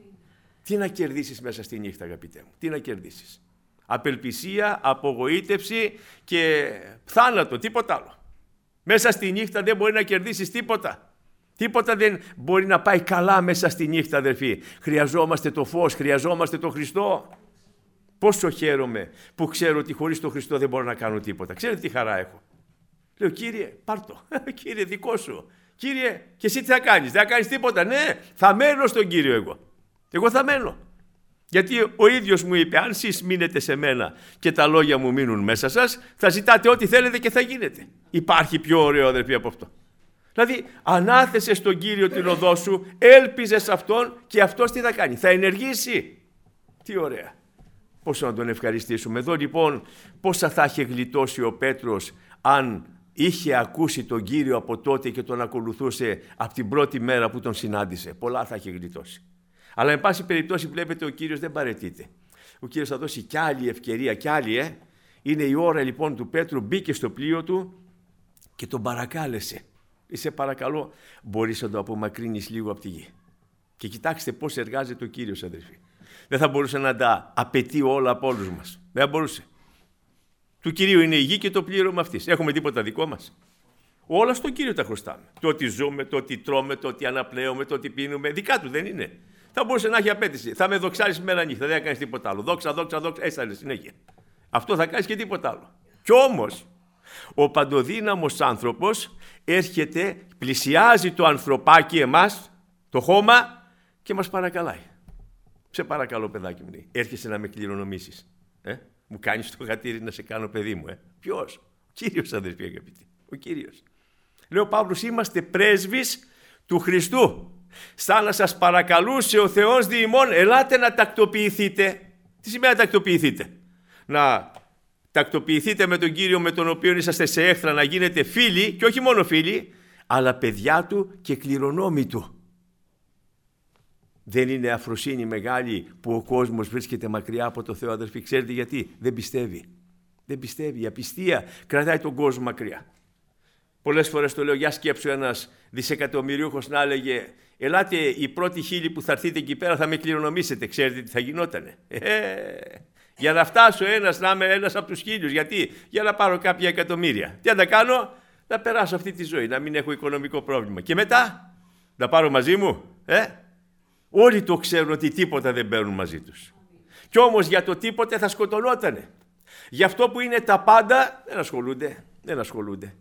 Τι να κερδίσεις μέσα στη νύχτα, αγαπητέ μου, τι να κερδίσεις? Απελπισία, απογοήτευση και θάνατο, τίποτα άλλο. Μέσα στη νύχτα δεν μπορεί να κερδίσεις τίποτα. Τίποτα δεν μπορεί να πάει καλά μέσα στη νύχτα, αδερφοί. Χρειαζόμαστε το φως, χρειαζόμαστε το Χριστό. Πόσο χαίρομαι που ξέρω ότι χωρίς τον Χριστό δεν μπορώ να κάνω τίποτα. Ξέρετε τι χαρά έχω? Λέω, Κύριε, πάρ' το. Κύριε, δικό σου. Κύριε, και εσύ τι θα κάνεις? Δεν θα κάνεις τίποτα? Ναι, θα μένω στον Κύριο εγώ. Εγώ θα μένω. Γιατί ο ίδιος μου είπε, αν εσείς μείνετε σε μένα και τα λόγια μου μείνουν μέσα σας, θα ζητάτε ό,τι θέλετε και θα γίνετε. Υπάρχει πιο ωραίο, αδερφοί, από αυτό? Δηλαδή, ανάθεσες στον Κύριο την οδό σου, έλπιζες Αυτόν και Αυτός τι θα κάνει? Θα ενεργήσει. Τι ωραία. Πόσο να τον ευχαριστήσουμε. Εδώ λοιπόν πόσα θα είχε γλιτώσει ο Πέτρος αν είχε ακούσει τον Κύριο από τότε και τον ακολουθούσε από την πρώτη μέρα που τον συνάντησε. Πολλά θα είχε γλιτώσει. Αλλά εν πάση περιπτώσει βλέπετε ο Κύριος δεν παραιτείται. Ο Κύριος θα δώσει κι άλλη ευκαιρία, κι άλλη, ε. Είναι η ώρα λοιπόν του Πέτρου, μπήκε στο πλοίο του και τον παρακάλεσε. Σε παρακαλώ, μπορείς να το απομακρύνεις λίγο από τη γη? Και κοιτάξτε πώς εργάζεται ο Κύριος, αδερφοί. Δεν θα μπορούσε να τα απαιτεί όλα από όλους μας. Δεν θα μπορούσε. Του Κυρίου είναι η γη και το πλήρωμα αυτής. Έχουμε τίποτα δικό μας? Όλα στον Κύριο τα χρωστάμε. Το ότι ζούμε, το ότι τρώμε, το ότι αναπνέουμε, το ότι πίνουμε, δικά του δεν είναι? Θα μπορούσε να έχει απέτηση. Θα με δοξάρεις μέρα νύχτα, δεν θα κάνεις τίποτα άλλο. Δόξα, δόξα, δόξα, έτσι θα είναι συνέχεια. Αυτό θα κάνεις και τίποτα άλλο. Κι όμως, ο παντοδύναμος άνθρωπος έρχεται, πλησιάζει το ανθρωπάκι εμάς, το χώμα και μας παρακαλάει. Σε παρακαλώ, παιδάκι μου, έρχεσαι να με κληρονομήσεις? Ε? Μου κάνεις το χατήρι να σε κάνω παιδί μου? Ε? Ποιος? Ο Κύριος, αδερφοί αγαπητοί. Ο Κύριος. Λέει ο Παύλος, είμαστε πρέσβεις του Χριστού. Σαν να σας παρακαλούσε ο Θεός δι' ημών, ελάτε να τακτοποιηθείτε. Τι σημαίνει να τακτοποιηθείτε? Να τακτοποιηθείτε με τον Κύριο με τον οποίο είσαστε σε έχθρα, να γίνετε φίλοι, και όχι μόνο φίλοι, αλλά παιδιά του και κληρονόμοι του. Δεν είναι αφροσύνη μεγάλη που ο κόσμος βρίσκεται μακριά από το Θεό, αδερφοί? Ξέρετε γιατί? Δεν πιστεύει. Δεν πιστεύει. Η απιστία κρατάει τον κόσμο μακριά. Πολλές φορές το λέω, για σκέψου ένας δισεκατομμυρίουχος να έλεγε, ελάτε οι πρώτοι χίλιοι που θα έρθείτε εκεί πέρα θα με κληρονομήσετε. Ξέρετε τι θα γινότανε? Ε, για να φτάσω ένας να είμαι ένας από τους χίλιους. Γιατί? Για να πάρω κάποια εκατομμύρια. Τι να τα κάνω? Να περάσω αυτή τη ζωή, να μην έχω οικονομικό πρόβλημα. Και μετά, να πάρω μαζί μου. Ε? Όλοι το ξέρουν ότι τίποτα δεν παίρνουν μαζί τους. Κι όμως για το τίποτε θα σκοτωνότανε. Για αυτό που είναι τα πάντα δεν ασχολούνται. Δεν ασχολούνται.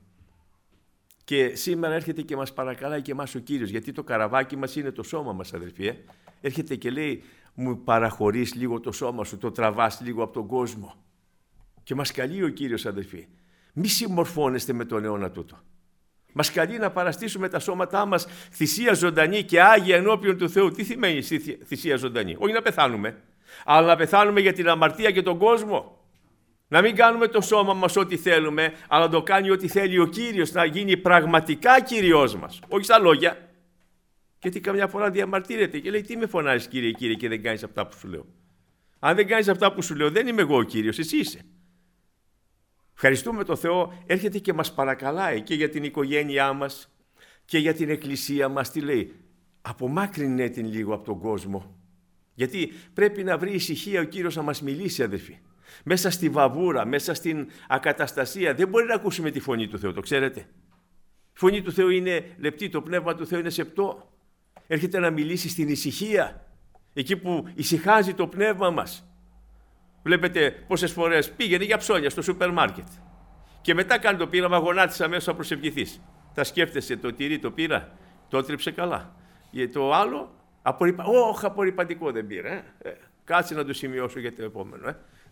Και σήμερα έρχεται και μας παρακαλάει και εμάς ο Κύριος, γιατί το καραβάκι μας είναι το σώμα μας, αδερφοί. Ε? Έρχεται και λέει, μου παραχωρείς λίγο το σώμα σου, το τραβάς λίγο από τον κόσμο. Και μας καλεί ο Κύριος, αδερφοί. Μη συμμορφώνεστε με τον αιώνα τούτο. Μας καλεί να παραστήσουμε τα σώματά μας θυσία ζωντανή και άγια ενώπιον του Θεού. Τι σημαίνει θυσία ζωντανή? Όχι να πεθάνουμε, αλλά να πεθάνουμε για την αμαρτία και τον κόσμο. Να μην κάνουμε το σώμα μας ό,τι θέλουμε, αλλά να το κάνει ό,τι θέλει ο Κύριος, να γίνει πραγματικά Κύριος μας. Όχι στα λόγια. Γιατί καμιά φορά διαμαρτύρεται και λέει, τι με φωνάζεις Κύριε, Κύριε, και δεν κάνεις αυτά που σου λέω? Αν δεν κάνεις αυτά που σου λέω, δεν είμαι εγώ ο Κύριος, εσύ είσαι. Ευχαριστούμε τον Θεό, έρχεται και μας παρακαλάει και για την οικογένειά μας και για την εκκλησία μας. Τι λέει? Απομάκρυνε την λίγο από τον κόσμο. Γιατί πρέπει να βρει ησυχία ο Κύριος να μας μιλήσει, αδερφοί. Μέσα στη βαβούρα, μέσα στην ακαταστασία δεν μπορεί να ακούσουμε τη φωνή του Θεού, το ξέρετε? Η φωνή του Θεού είναι λεπτή, το πνεύμα του Θεού είναι σεπτό. Έρχεται να μιλήσει στην ησυχία, εκεί που ησυχάζει το πνεύμα μας. Βλέπετε πόσες φορές πήγαινε για ψώνια στο σούπερ μάρκετ και μετά κάνει το πείραμα, γονάτισε αμέσως να προσευχηθείς. Θα σκέφτεσαι, το τυρί το πήρα, το έτριψε καλά. Για το άλλο, απορριπα... όχι απορριπαντικό δεν πήρα. Ε. Ε, κάτσε να το σημειώσω για το επόμενο. Ε.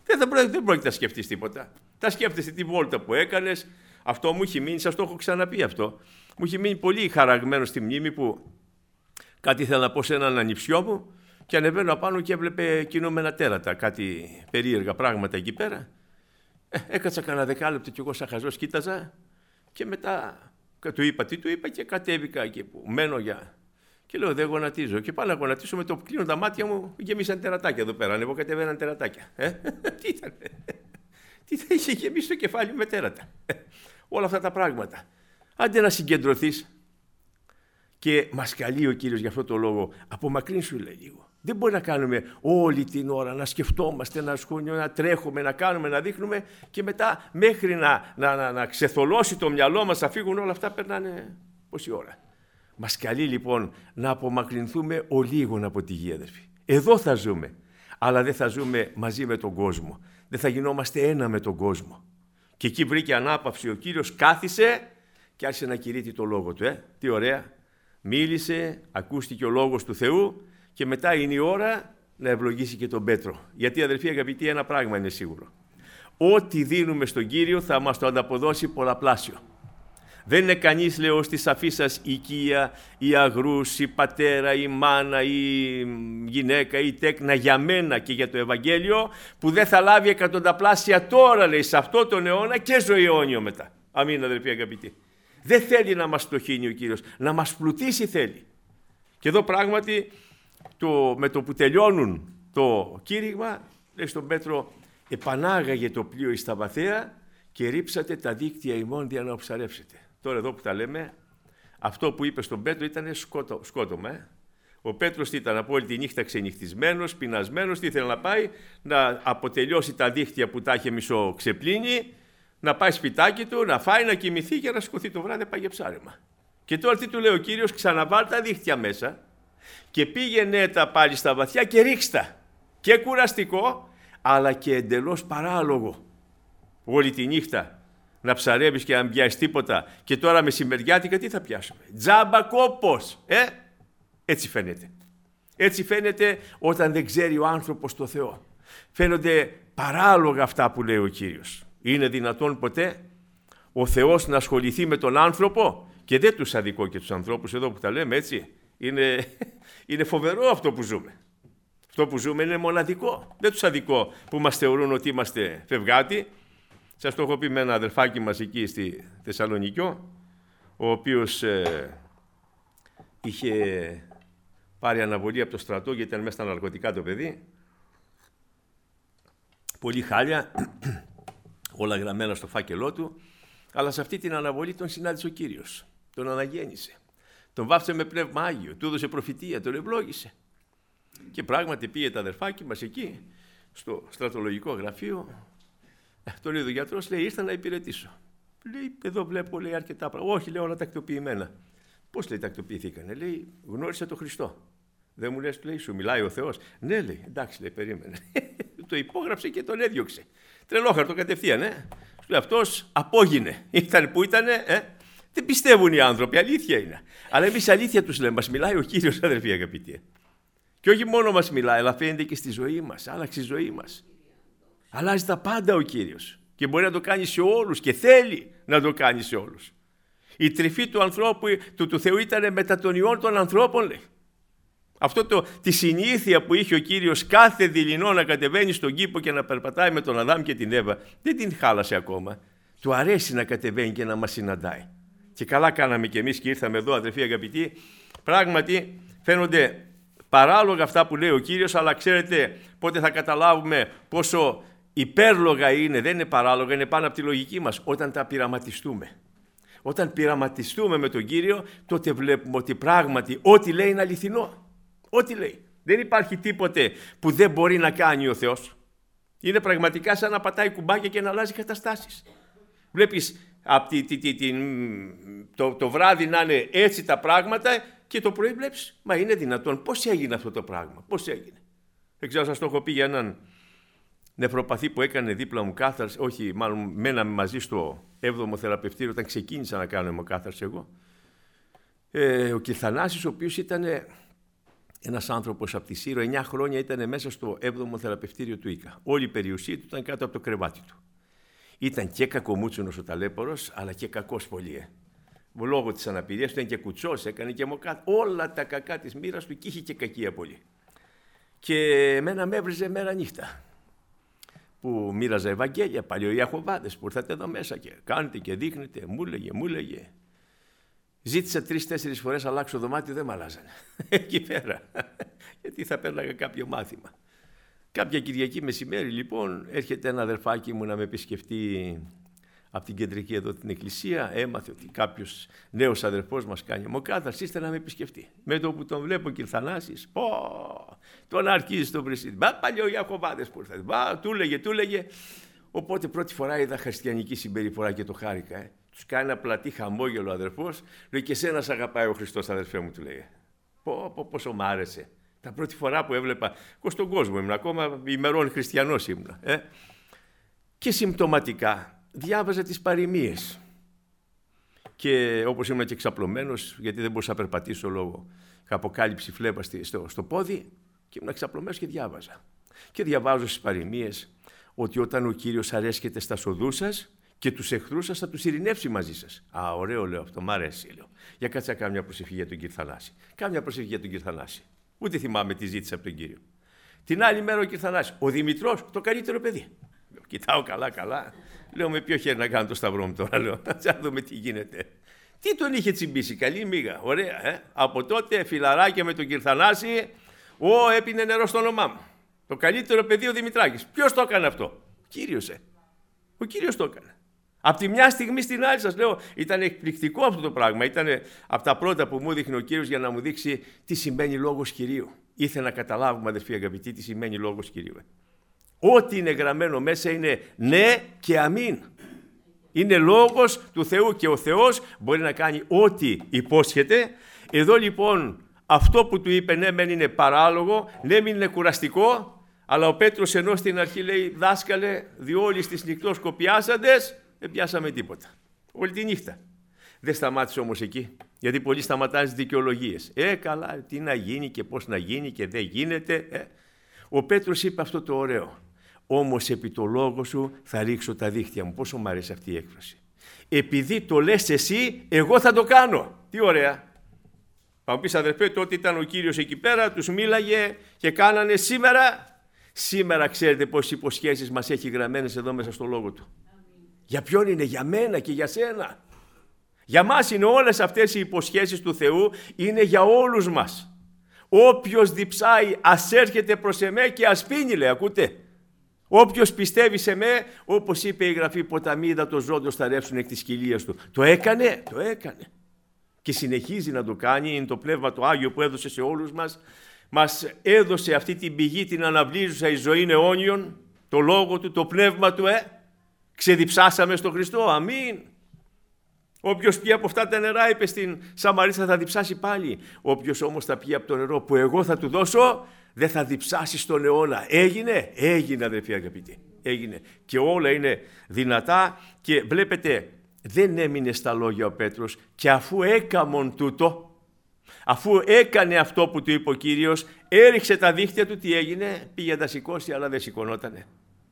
Δεν, θα πρόκειται, δεν πρόκειται να σκεφτείς τίποτα. Θα σκέφτεσαι τη βόλτα που έκανες. Αυτό μου έχει μείνει, σας το έχω ξαναπεί αυτό. Μου έχει μείνει πολύ χαραγμένο στη μνήμη που κάτι ήθελα να πω σε έναν ανιψιό μου και ανεβαίνω απάνω και έβλεπε κινούμενα τέρατα, κάτι περίεργα πράγματα εκεί πέρα. Ε, έκατσα κανένα δεκάλεπτο κι εγώ σαν χαζός κοίταζα και μετά του είπα τι του είπα και κατέβηκα εκεί που μένω για... Και λέω δεν γονατίζω και πάω να γονατίσω με το που κλείνω τα μάτια μου γεμίσαν τερατάκια εδώ πέρα, ανεβοκατεβαίναν τερατάκια. Ε, τι ήταν, τι θα είχε γεμίσει το κεφάλι με τέρατα. Ε, όλα αυτά τα πράγματα. Άντε να συγκεντρωθείς. Και μας καλεί ο Κύριος για αυτό το λόγο, απομακρύνσου λέει λίγο. Δεν μπορεί να κάνουμε όλη την ώρα, να σκεφτόμαστε, να, σχολιούμε, να τρέχουμε, να κάνουμε, να δείχνουμε και μετά μέχρι να, να, να, να ξεθολώσει το μυαλό μας, να φύγουν όλα αυτά, περνάνε πόση ώρα. Μας καλεί λοιπόν να απομακρυνθούμε ο λίγον από τη γη, αδερφοί. Εδώ θα ζούμε, αλλά δεν θα ζούμε μαζί με τον κόσμο. Δεν θα γινόμαστε ένα με τον κόσμο. Και εκεί βρήκε ανάπαυση ο Κύριος, κάθισε και άρχισε να κηρύττει το λόγο του. Ε? Τι ωραία. Μίλησε, ακούστηκε ο λόγος του Θεού και μετά είναι η ώρα να ευλογήσει και τον Πέτρο. Γιατί αδερφοί αγαπητοί, ένα πράγμα είναι σίγουρο. Ό,τι δίνουμε στον Κύριο θα μας το ανταποδώσει πολλαπλάσιο. Δεν είναι κανείς, λέω, στη σαφή σας οικία, η αγρούς, η πατέρα, η μάνα, η γυναίκα, η τέκνα για μένα και για το Ευαγγέλιο, που δεν θα λάβει εκατονταπλάσια τώρα, λέει, σε αυτό τον αιώνα και ζωή αιώνιο μετά. Αμήν, αδερφοί αγαπητοί. Δεν θέλει να μας φτωχύνει ο Κύριος, να μας πλουτίσει θέλει. Και εδώ πράγματι, το, με το που τελειώνουν το κήρυγμα, λέει στον Πέτρο, επανάγαγε το πλοίο εις τα βαθαία και ρίψατε τα δίκτυα ημών για να ψαρεύσετε. Τώρα εδώ που τα λέμε, αυτό που είπε στον Πέτρο ήταν σκότω, σκότωμα. Ε? Ο Πέτρος ήταν από όλη τη νύχτα ξενυχτισμένος, πεινασμένος, τι ήθελε να πάει, να αποτελειώσει τα δίκτυα που τα είχε μισοξεπλύνει, να πάει σπιτάκι του, να φάει, να κοιμηθεί και να σηκωθεί το βράδυ, πάει για ψάρεμα. Και τώρα τι του λέει ο Κύριος, ξαναβάλ τα δίχτυα μέσα και πήγαινε τα πάλι στα βαθιά και ρίξτα. Και κουραστικό, αλλά και εντελώς παράλογο. Όλη τη νύχτα να ψαρεύεις και να μην πιάσεις τίποτα και τώρα μεσημεριάτικα τι θα πιάσουμε. Τζάμπα κόπος, ε! Έτσι φαίνεται. Έτσι φαίνεται όταν δεν ξέρει ο άνθρωπος το Θεό. Φαίνονται παράλογα αυτά που λέει ο Κύριος. Είναι δυνατόν ποτέ ο Θεός να ασχοληθεί με τον άνθρωπο και δεν τους αδικώ και τους ανθρώπους εδώ που τα λέμε έτσι. Είναι, είναι φοβερό αυτό που ζούμε. Αυτό που ζούμε είναι μοναδικό. Δεν τους αδικώ που μας θεωρούν ότι είμαστε φευγάτοι. Σας το έχω πει με ένα αδερφάκι μας εκεί στη Θεσσαλονικιό, ο οποίος ε, είχε πάρει αναβολή από το στρατό γιατί ήταν μέσα στα ναρκωτικά το παιδί. Πολύ χάλια, όλα γραμμένα στο φάκελό του, αλλά σε αυτή την αναβολή τον συνάντησε ο Κύριος, τον αναγέννησε. Τον βάφτισε με πνεύμα Άγιο, του έδωσε προφητεία, τον ευλόγησε. Και πράγματι πήγε το αδερφάκι μας εκεί, στο στρατολογικό γραφείο. Τον είδε ο γιατρός, λέει, ήρθα να υπηρετήσω. Λέει, εδώ βλέπω, λέει, αρκετά πράγματα. Όχι, λέει, όλα τακτοποιημένα. Πώς, λέει, τακτοποιηθήκανε? Λέει, γνώρισα τον Χριστό. Δεν μου λες, λέει, σου μιλάει ο Θεός? Ναι, λέει, εντάξει, λέει, περίμενε. Το υπόγραψε και τον έδιωξε. Τρελόχαρτο κατευθείαν, ε. Σου λέει, αυτός απόγεινε. Ήταν που ήτανε, ε. Δεν πιστεύουν οι άνθρωποι, αλήθεια είναι. Αλλά εμείς αλήθεια τους λέμε, μας μιλάει ο Κύριος, αδερφοί αγαπητοί. Και όχι μόνο μας μιλάει, αλλά φαίνεται και στη ζωή μας. Άλλαξε η ζωή μας. Αλλάζει τα πάντα ο Κύριος και μπορεί να το κάνει σε όλους και θέλει να το κάνει σε όλους. Η τρυφή του ανθρώπου, του, του Θεού ήταν μετά των ιών των ανθρώπων, λέει. Αυτό το, τη συνήθεια που είχε ο Κύριος κάθε δειλινό να κατεβαίνει στον κήπο και να περπατάει με τον Αδάμ και την Εύα, δεν την χάλασε ακόμα. Του αρέσει να κατεβαίνει και να μας συναντάει. Και καλά κάναμε κι εμείς και ήρθαμε εδώ, αδερφοί αγαπητοί. Πράγματι φαίνονται παράλογα αυτά που λέει ο Κύριος, αλλά ξέρετε πότε θα καταλάβουμε πόσο υπέρλογα είναι, δεν είναι παράλογα, είναι πάνω από τη λογική μας, όταν τα πειραματιστούμε. Όταν πειραματιστούμε με τον Κύριο, τότε βλέπουμε ότι πράγματι ό,τι λέει είναι αληθινό. Ό,τι λέει. Δεν υπάρχει τίποτε που δεν μπορεί να κάνει ο Θεός. Είναι πραγματικά σαν να πατάει κουμπάκια και να αλλάζει καταστάσεις. Βλέπεις από τη, τη, τη, τη, το, το βράδυ να είναι έτσι τα πράγματα και το πρωί βλέπεις, μα είναι δυνατόν, πώς έγινε αυτό το πράγμα, πώς έγινε. Δεν ξέρω, σας το έχω πει για έναν νευροπαθή που έκανε δίπλα μου κάθαρση, όχι, μάλλον μέναμε μαζί στο έβδομο θεραπευτήριο όταν ξεκίνησα να κάνω αιμοκάθαρση εγώ. Ε, ο Κιθανάσης, ο οποίος ήταν Ένας άνθρωπος από τη Σύρο, εννιά χρόνια ήταν μέσα στο έβδομο θεραπευτήριο του Ίκα. Όλη η περιουσία του ήταν κάτω από το κρεβάτι του. Ήταν και κακομούτσουνος ο ταλέπορος, αλλά και κακός πολύ. Ε. Λόγω της αναπηρίας του ήταν και κουτσός, έκανε και μοκάτ. Όλα τα κακά της μοίρας του και είχε και κακία πολύ. Και εμένα με έβριζε μέρα νύχτα. Που μοίραζα Ευαγγέλια, παλιοϊαχωβάδες που ήρθατε εδώ μέσα και κάνετε και δείχνετε, μου λέγε, μου λέγε. Ζήτησα τρεις-τέσσερις φορές αλλάξω δωμάτιο, δεν μ' αλλάζανε. Εκεί πέρα. Γιατί θα πέρναγα κάποιο μάθημα. Κάποια Κυριακή μεσημέρι, λοιπόν, έρχεται ένα αδερφάκι μου να με επισκεφτεί από την κεντρική εδώ την εκκλησία. Έμαθε ότι κάποιος νέος αδερφός μας κάνει μοκάτα, αρχίστε να με επισκεφτεί. Με το που τον βλέπω και Θανάσης, πω, τον αρχίζει στον πρεσίδι. Μπα, παλιοϊαχωβάδες που ήρθατε. Μπα, του λέγε, του λέγε. Οπότε πρώτη φορά είδα χριστιανική συμπεριφορά και το χάρηκα. Ε. Τους κάνει ένα πλατή χαμόγελο ο αδερφός. Λέει και εσένα σ' αγαπάει ο Χριστός, αδερφέ μου, του λέει. Πω, πω, πόσο μ' άρεσε. Τα πρώτη φορά που έβλεπα, στον κόσμο ήμουν, ακόμα ημερών χριστιανός ήμουν. Ε. Και συμπτωματικά διάβαζα τις παροιμίες. Και όπως ήμουν και εξαπλωμένος, γιατί δεν μπορούσα να περπατήσω λόγω αποκάλυψη φλέπα στο, στο πόδι, και ήμουν εξαπλωμένος και διάβαζα. Και διαβάζω στις παροιμίες ότι όταν ο Κύριος αρέσκεται στα σοδούς σας και τους εχθρούς σας θα τους ειρηνεύσει μαζί σας. Α, ωραίο λέω αυτό, μ' αρέσει, λέω. Για κάτσε να κάνω μια προσευχή για τον κύριο Θανάση. Κάνω μια προσευχή για τον κύριο Θανάση. Ούτε θυμάμαι τι ζήτησα από τον Κύριο. Την άλλη μέρα ο κύριο Θανάσης, ο Δημητρός, το καλύτερο παιδί. Λέω, κοιτάω καλά, καλά. Λέω, με ποιο χέρι να κάνω το σταυρό μου τώρα, λέω. Να δούμε τι γίνεται. Τι τον είχε τσιμπήσει, καλή μίγα, ωραία, ε. Από τότε φιλαράκια με τον κύριο Θανάση, ο έπινε νερό στο όνομά μου. Το καλύτερο παιδί ο Δημητράκης. Ποιος το έκανε αυτό? Ο Κύριος, ε. Ο Κύριος το έκανε. Από τη μια στιγμή στην άλλη, σας λέω, ήταν εκπληκτικό αυτό το πράγμα. Ήταν από τα πρώτα που μου δείχνει ο Κύριος για να μου δείξει τι σημαίνει λόγος Κυρίου. Ήθελα να καταλάβουμε, αδερφοί αγαπητοί, τι σημαίνει λόγος Κυρίου. Ό,τι είναι γραμμένο μέσα είναι ναι και αμήν. Είναι λόγος του Θεού και ο Θεός μπορεί να κάνει ό,τι υπόσχεται. Εδώ λοιπόν αυτό που του είπε ναι μεν είναι παράλογο, ναι μεν είναι κουραστικό, αλλά ο Πέτρος ενώ στην αρχή λέει δάσκαλε διόλοι στις νυχτός κοπιάσαντες, δεν πιάσαμε τίποτα. Όλη τη νύχτα. Δεν σταμάτησε όμως εκεί, γιατί πολλοί σταματάνε στις δικαιολογίες. Ε, καλά, τι να γίνει και πώς να γίνει και δεν γίνεται. Ε. Ο Πέτρος είπε αυτό το ωραίο. Όμως επί το λόγο σου θα ρίξω τα δίχτυα μου. Πόσο μου αρέσει αυτή η έκφραση. Επειδή το λες εσύ, εγώ θα το κάνω. Τι ωραία. Θα μου πεις αδερφέ, τότε ήταν ο Κύριος εκεί πέρα, τους μίλαγε και κάνανε σήμερα. Σήμερα ξέρετε πόσες υποσχέσεις μας έχει γραμμένες εδώ μέσα στο λόγο του. Για ποιον είναι? Για μένα και για σένα. Για μας είναι όλες αυτές οι υποσχέσεις του Θεού, είναι για όλους μας. Όποιος διψάει ας έρχεται προς εμέ και ας πίνει, λέει, ακούτε. Όποιος πιστεύει σε με, όπως είπε η Γραφή, ποταμοί υδατοζώντος θα ρεύσουν εκ της κοιλίας του. Το έκανε, το έκανε. Και συνεχίζει να το κάνει, είναι το Πνεύμα το Άγιο που έδωσε σε όλους μας. Μας έδωσε αυτή την πηγή, την αναβλήζουσα η ζωή αιώνιον, το Λόγο Του, το Πνεύμα Του, ε. Ξεδιψάσαμε στον Χριστό, αμήν. Όποιος πιει από αυτά τα νερά, είπε στην Σαμαρίτσα, θα διψάσει πάλι. Όποιος όμως θα πιει από το νερό που εγώ θα του δώσω, δεν θα διψάσει στον αιώνα. Έγινε, έγινε αδερφοί αγαπητοί, έγινε. Και όλα είναι δυνατά και βλέπετε, δεν έμεινε στα λόγια ο Πέτρος και αφού έκαμον τούτο, αφού έκανε αυτό που του είπε ο Κύριος, έριξε τα δίχτυα του, τι έγινε, πήγε να τα σηκώσει αλλά δεν σηκωνότανε.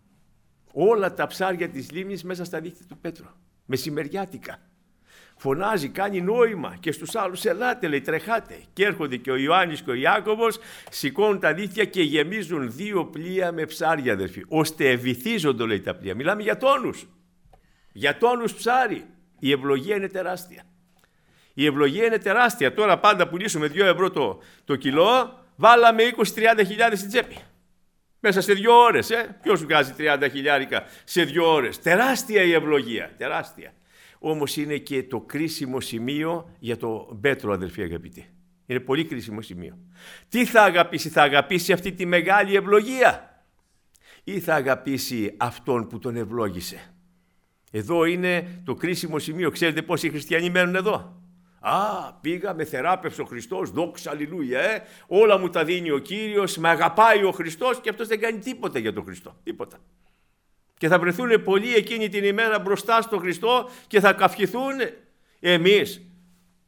Όλα τα ψάρια της λίμνης μέσα στα δίχτυα του Πέτρου, μεσημεριάτικα. Φωνάζει, κάνει νόημα και στους άλλους ελάτε, λέει, τρεχάτε. Και έρχονται και ο Ιωάννης και ο Ιάκωβος, σηκώνουν τα δίχτυα και γεμίζουν δύο πλοία με ψάρια, αδερφοί. Ώστε ευηθίζονται, λέει, τα πλοία. Μιλάμε για τόνους. Για τόνους ψάρι. Η ευλογία είναι τεράστια. Η ευλογία είναι τεράστια. Τώρα πάντα πουλήσουμε δύο ευρώ το, το κιλό, βάλαμε είκοσι με τριάντα χιλιάδες στην τσέπη. Μέσα σε δύο ώρες, ε. Ποιος βγάζει τριάντα χιλιάρικα σε δύο ώρες. Τεράστια η ευλογία, τεράστια. Όμως είναι και το κρίσιμο σημείο για το Πέτρο, αδερφοί αγαπητοί. Είναι πολύ κρίσιμο σημείο. Τι θα αγαπήσει, θα αγαπήσει αυτή τη μεγάλη ευλογία ή θα αγαπήσει αυτόν που τον ευλόγησε? Εδώ είναι το κρίσιμο σημείο. Ξέρετε πόσοι χριστιανοί μένουν εδώ? Α, πήγα, με θεράπευσε ο Χριστός, δόξα αλληλούια, ε. Όλα μου τα δίνει ο Κύριος, με αγαπάει ο Χριστός και αυτός δεν κάνει τίποτα για τον Χριστό. Τίποτα. Και θα βρεθούν πολλοί εκείνη την ημέρα μπροστά στον Χριστό και θα καυχηθούν. Εμείς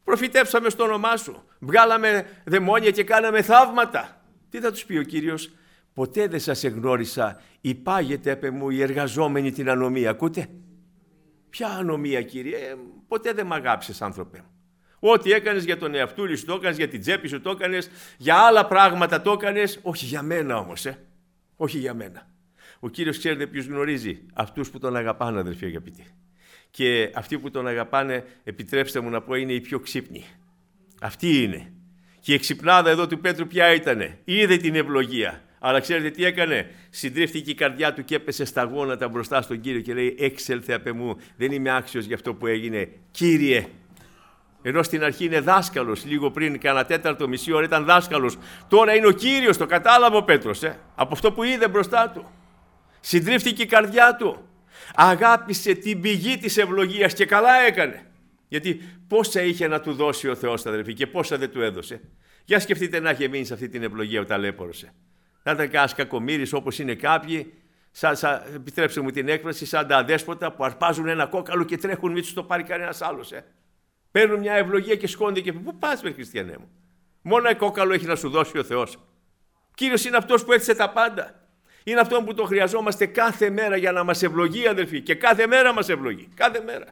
Προφητεύσαμε στο όνομά σου. Βγάλαμε δαιμόνια και κάναμε θαύματα. Τι θα τους πει ο Κύριος? Ποτέ δεν σας εγνώρισα, υπάγεται επ' εμού οι εργαζόμενοι την ανομία. Ακούτε? Ποια ανομία, Κύριε? Ε, ποτέ δεν μ' αγάπησες, άνθρωπε μου. Ό,τι έκανες για τον εαυτούλη σου το έκανες, για την τσέπη σου το έκανες, για άλλα πράγματα το έκανες, όχι για μένα όμως, ε. όχι για μένα. Ο Κύριος ξέρετε ποιους γνωρίζει? Αυτούς που τον αγαπάνε, αδελφοί αγαπητοί. Και αυτοί που τον αγαπάνε, επιτρέψτε μου να πω, είναι οι πιο ξύπνοι. Αυτή είναι. Και η εξυπνάδα εδώ του Πέτρου ποια ήτανε? Είδε την ευλογία. Αλλά ξέρετε τι έκανε? Συντρίφθηκε η καρδιά του και έπεσε στα γόνατα μπροστά στον Κύριο και λέει: έξελθε απ' εμού, δεν είμαι άξιος για αυτό που έγινε, Κύριε. Ενώ στην αρχή είναι δάσκαλος, λίγο πριν, κάνα τέταρτο, μισή ώρα ήταν δάσκαλος. Τώρα είναι ο Κύριος, το κατάλαβε ο Πέτρος, ε, από αυτό που είδε μπροστά του. Συντρίφθηκε η καρδιά του. Αγάπησε την πηγή της ευλογίας και καλά έκανε. Γιατί πόσα είχε να του δώσει ο Θεός, αδελφοί, και πόσα δεν του έδωσε. Για σκεφτείτε να είχε μείνει σε αυτή την ευλογία ο ταλέπορος. Να ήταν κανένας κακομοίρης όπως είναι κάποιοι, σαν, σαν, επιτρέψτε μου την έκφραση, σαν τα αδέσποτα που αρπάζουν ένα κόκαλο και τρέχουν, μην τους το πάρει κανένας άλλος. Ε. Παίρνουν μια ευλογία και σκόνται και πού πας, με χριστιανέ μου? Μόνο ένα κόκαλο έχει να σου δώσει ο Θεός. Κύριος είναι αυτός που έθισε τα πάντα. Είναι αυτό που το χρειαζόμαστε κάθε μέρα για να μας ευλογεί, αδελφοί. Και κάθε μέρα μας ευλογεί. Κάθε μέρα.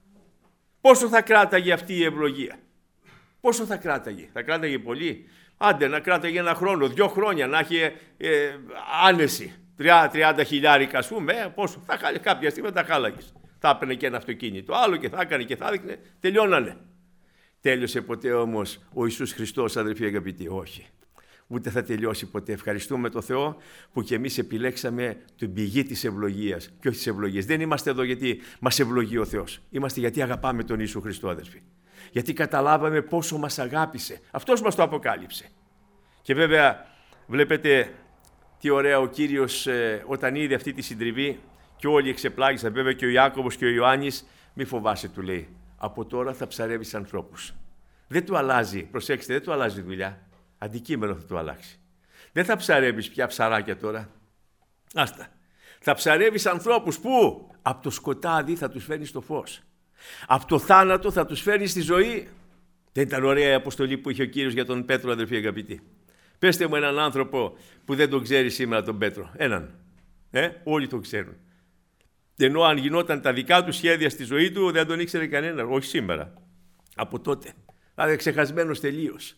Πόσο θα κράταγε αυτή η ευλογία? Πόσο θα κράταγε? Θα κράταγε πολύ? Άντε να κράταγε ένα χρόνο, δύο χρόνια, να έχει ε, άνεση. τριάντα χιλιάρικα, ας πούμε, ε, πόσο? Θα χάλε κάποια στιγμή, τα χάλαγες. Θα έπαιρνε και ένα αυτοκίνητο άλλο και θα έκανε και θα έδειχνε. Τελειώνανε. Τέλειωσε ποτέ όμως ο Ιησούς Χριστός, αδελφοί αγαπητοί? Όχι. Ούτε θα τελειώσει ποτέ. Ευχαριστούμε τον Θεό που και εμείς επιλέξαμε την πηγή της ευλογίας και όχι της ευλογίας. Δεν είμαστε εδώ γιατί μας ευλογεί ο Θεός. Είμαστε γιατί αγαπάμε τον Ιησού Χριστό, αδελφοί. Γιατί καταλάβαμε πόσο μας αγάπησε. Αυτός μας το αποκάλυψε. Και βέβαια βλέπετε τι ωραία ο Κύριος ε, όταν είδε αυτή τη συντριβή και όλοι εξεπλάγησαν, βέβαια και ο Ιάκωβος και ο Ιωάννης, μη φοβάσαι, του λέει, από τώρα θα ψαρεύεις ανθρώπους. Δεν του αλλάζει, προσέξτε, δεν του αλλάζει δουλειά. Αντικείμενο θα του αλλάξει. Δεν θα ψαρεύεις πια ψαράκια τώρα. Άστα. Θα ψαρεύεις ανθρώπους που? Από το σκοτάδι θα τους φέρνεις στο φως. Από το θάνατο θα τους φέρνεις στη ζωή. Δεν ήταν ωραία η αποστολή που είχε ο Κύριος για τον Πέτρο, αδελφοί αγαπητοί? Πέστε μου έναν άνθρωπο που δεν τον ξέρει σήμερα τον Πέτρο. Έναν. Ε, όλοι τον ξέρουν. Ενώ αν γινόταν τα δικά του σχέδια στη ζωή του, δεν τον ήξερε κανένα. Όχι σήμερα. Από τότε. Δηλαδή ξεχασμένος τελείως.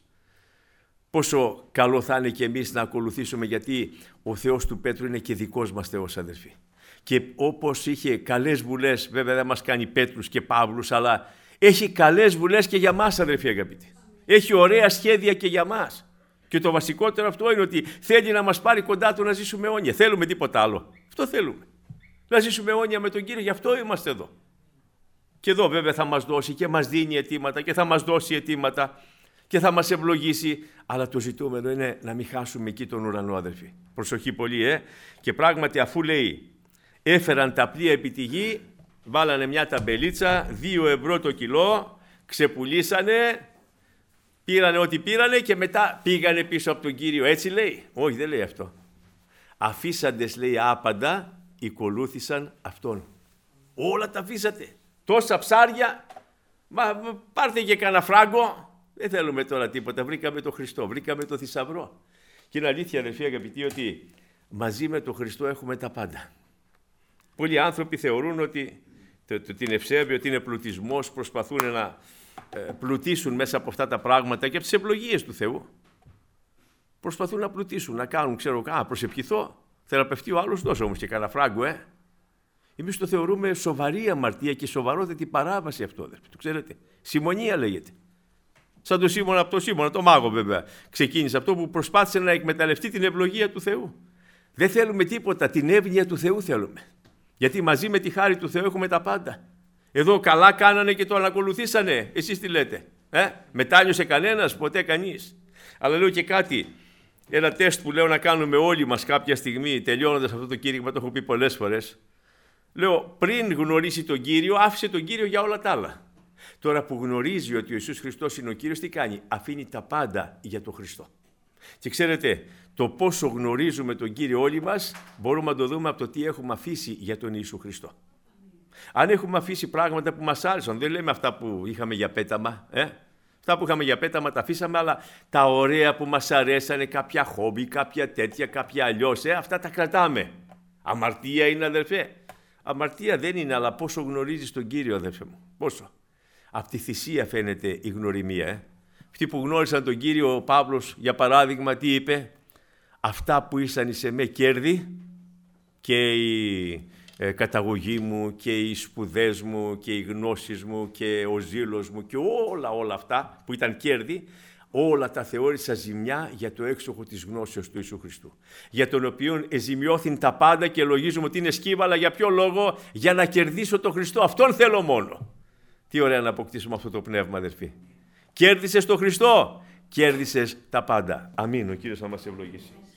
Πόσο καλό θα είναι και εμείς να ακολουθήσουμε, γιατί ο Θεός του Πέτρου είναι και δικός μας Θεός, αδελφοί. Και όπως είχε καλές βουλές, βέβαια δεν μας κάνει Πέτρους και Παύλους, αλλά έχει καλές βουλές και για μας, αδελφοί αγαπητοί. Έχει ωραία σχέδια και για μας. Και το βασικότερο αυτό είναι ότι θέλει να μας πάρει κοντά του να ζήσουμε αιώνια. Θέλουμε τίποτα άλλο? Αυτό θέλουμε. Να ζήσουμε αιώνια με τον Κύριο, γι' αυτό είμαστε εδώ. Και εδώ βέβαια θα μας δώσει και μας δίνει αιτήματα και θα μας δώσει αιτήματα και θα μας ευλογήσει, αλλά το ζητούμενο είναι να μην χάσουμε εκεί τον ουρανό, αδελφοί. Προσοχή πολύ, ε! Και πράγματι, αφού λέει, έφεραν τα πλοία επί τη γη, βάλανε μια ταμπελίτσα, δύο ευρώ το κιλό, ξεπουλήσανε, πήρανε ό,τι πήρανε και μετά πήγανε πίσω από τον Κύριο. Έτσι λέει? Όχι, δεν λέει αυτό. Αφήσαντες, λέει, άπαντα, οικολούθησαν αυτόν. Όλα τα αφήσατε. Τόσα ψάρια, μα πάρτε και κανένα φράγκο. Δεν θέλουμε τώρα τίποτα. Βρήκαμε τον Χριστό, βρήκαμε τον θησαυρό. Και είναι αλήθεια, αδελφοί αγαπητοί, ότι μαζί με τον Χριστό έχουμε τα πάντα. Πολλοί άνθρωποι θεωρούν ότι το, το, την ευσέβεια, ότι είναι πλουτισμός, προσπαθούν να ε, πλουτίσουν μέσα από αυτά τα πράγματα και από τις ευλογίες του Θεού. Προσπαθούν να πλουτίσουν, να κάνουν, ξέρω, α, προσευχηθώ, θεραπευτεί ο άλλος, δώσε όμως και κανένα φράγκο, ε. Εμείς το θεωρούμε σοβαρή αμαρτία και σοβαρότατη παράβαση αυτό, αδελφοί. Το ξέρετε. Συμμονία λέγεται. Σαν το Σίμωνα από το Σίμωνα, το μάγο βέβαια. Ξεκίνησε αυτό που προσπάθησε να εκμεταλλευτεί την ευλογία του Θεού. Δεν θέλουμε τίποτα, την εύνοια του Θεού θέλουμε. Γιατί μαζί με τη χάρη του Θεού έχουμε τα πάντα. Εδώ καλά κάνανε και το ανακολουθήσανε. Εσείς τι λέτε? Ε? Μετάνιωσε κανένας? Ποτέ κανείς. Αλλά λέω και κάτι. Ένα τεστ που λέω να κάνουμε όλοι μας κάποια στιγμή, τελειώνοντας αυτό το κήρυγμα, το έχω πει πολλές φορές. Λέω, πριν γνωρίσει τον Κύριο, άφησε τον Κύριο για όλα τα άλλα. Τώρα που γνωρίζει ότι ο Ιησούς Χριστός είναι ο Κύριος, τι κάνει? Αφήνει τα πάντα για τον Χριστό. Και ξέρετε, το πόσο γνωρίζουμε τον Κύριο όλοι μας, μπορούμε να το δούμε από το τι έχουμε αφήσει για τον Ιησού Χριστό. Αν έχουμε αφήσει πράγματα που μας άρεσαν, δεν λέμε αυτά που είχαμε για πέταμα, ε? Αυτά που είχαμε για πέταμα τα αφήσαμε, αλλά τα ωραία που μας αρέσανε, κάποια χόμπι, κάποια τέτοια, κάποια αλλιώς, ε, αυτά τα κρατάμε. Αμαρτία είναι, αδερφέ. Αμαρτία δεν είναι, αλλά πόσο γνωρίζεις τον Κύριο, αδερφέ μου. Πόσο. Απ' τη θυσία φαίνεται η γνωριμία. Ε. Αυτοί που γνώρισαν τον Κύριο, ο Παύλος, για παράδειγμα, τι είπε? Αυτά που ήσαν εις εμέ κέρδη, και η ε, καταγωγή μου και οι σπουδές μου και οι γνώσεις μου και ο ζήλος μου και όλα όλα αυτά που ήταν κέρδη, όλα τα θεώρησα ζημιά για το έξοχο της γνώσεως του Ιησού Χριστού, για τον οποίον εζημιώθην τα πάντα και λογίζουμε ότι είναι σκύβαλα. Για ποιο λόγο? Για να κερδίσω τον Χριστό. Αυτόν θέλω μόνο. Τι ωραία να αποκτήσουμε αυτό το πνεύμα, αδερφοί. Κέρδισες τον Χριστό, κέρδισες τα πάντα. Αμήν. Ο Κύριος θα μας ευλογήσει.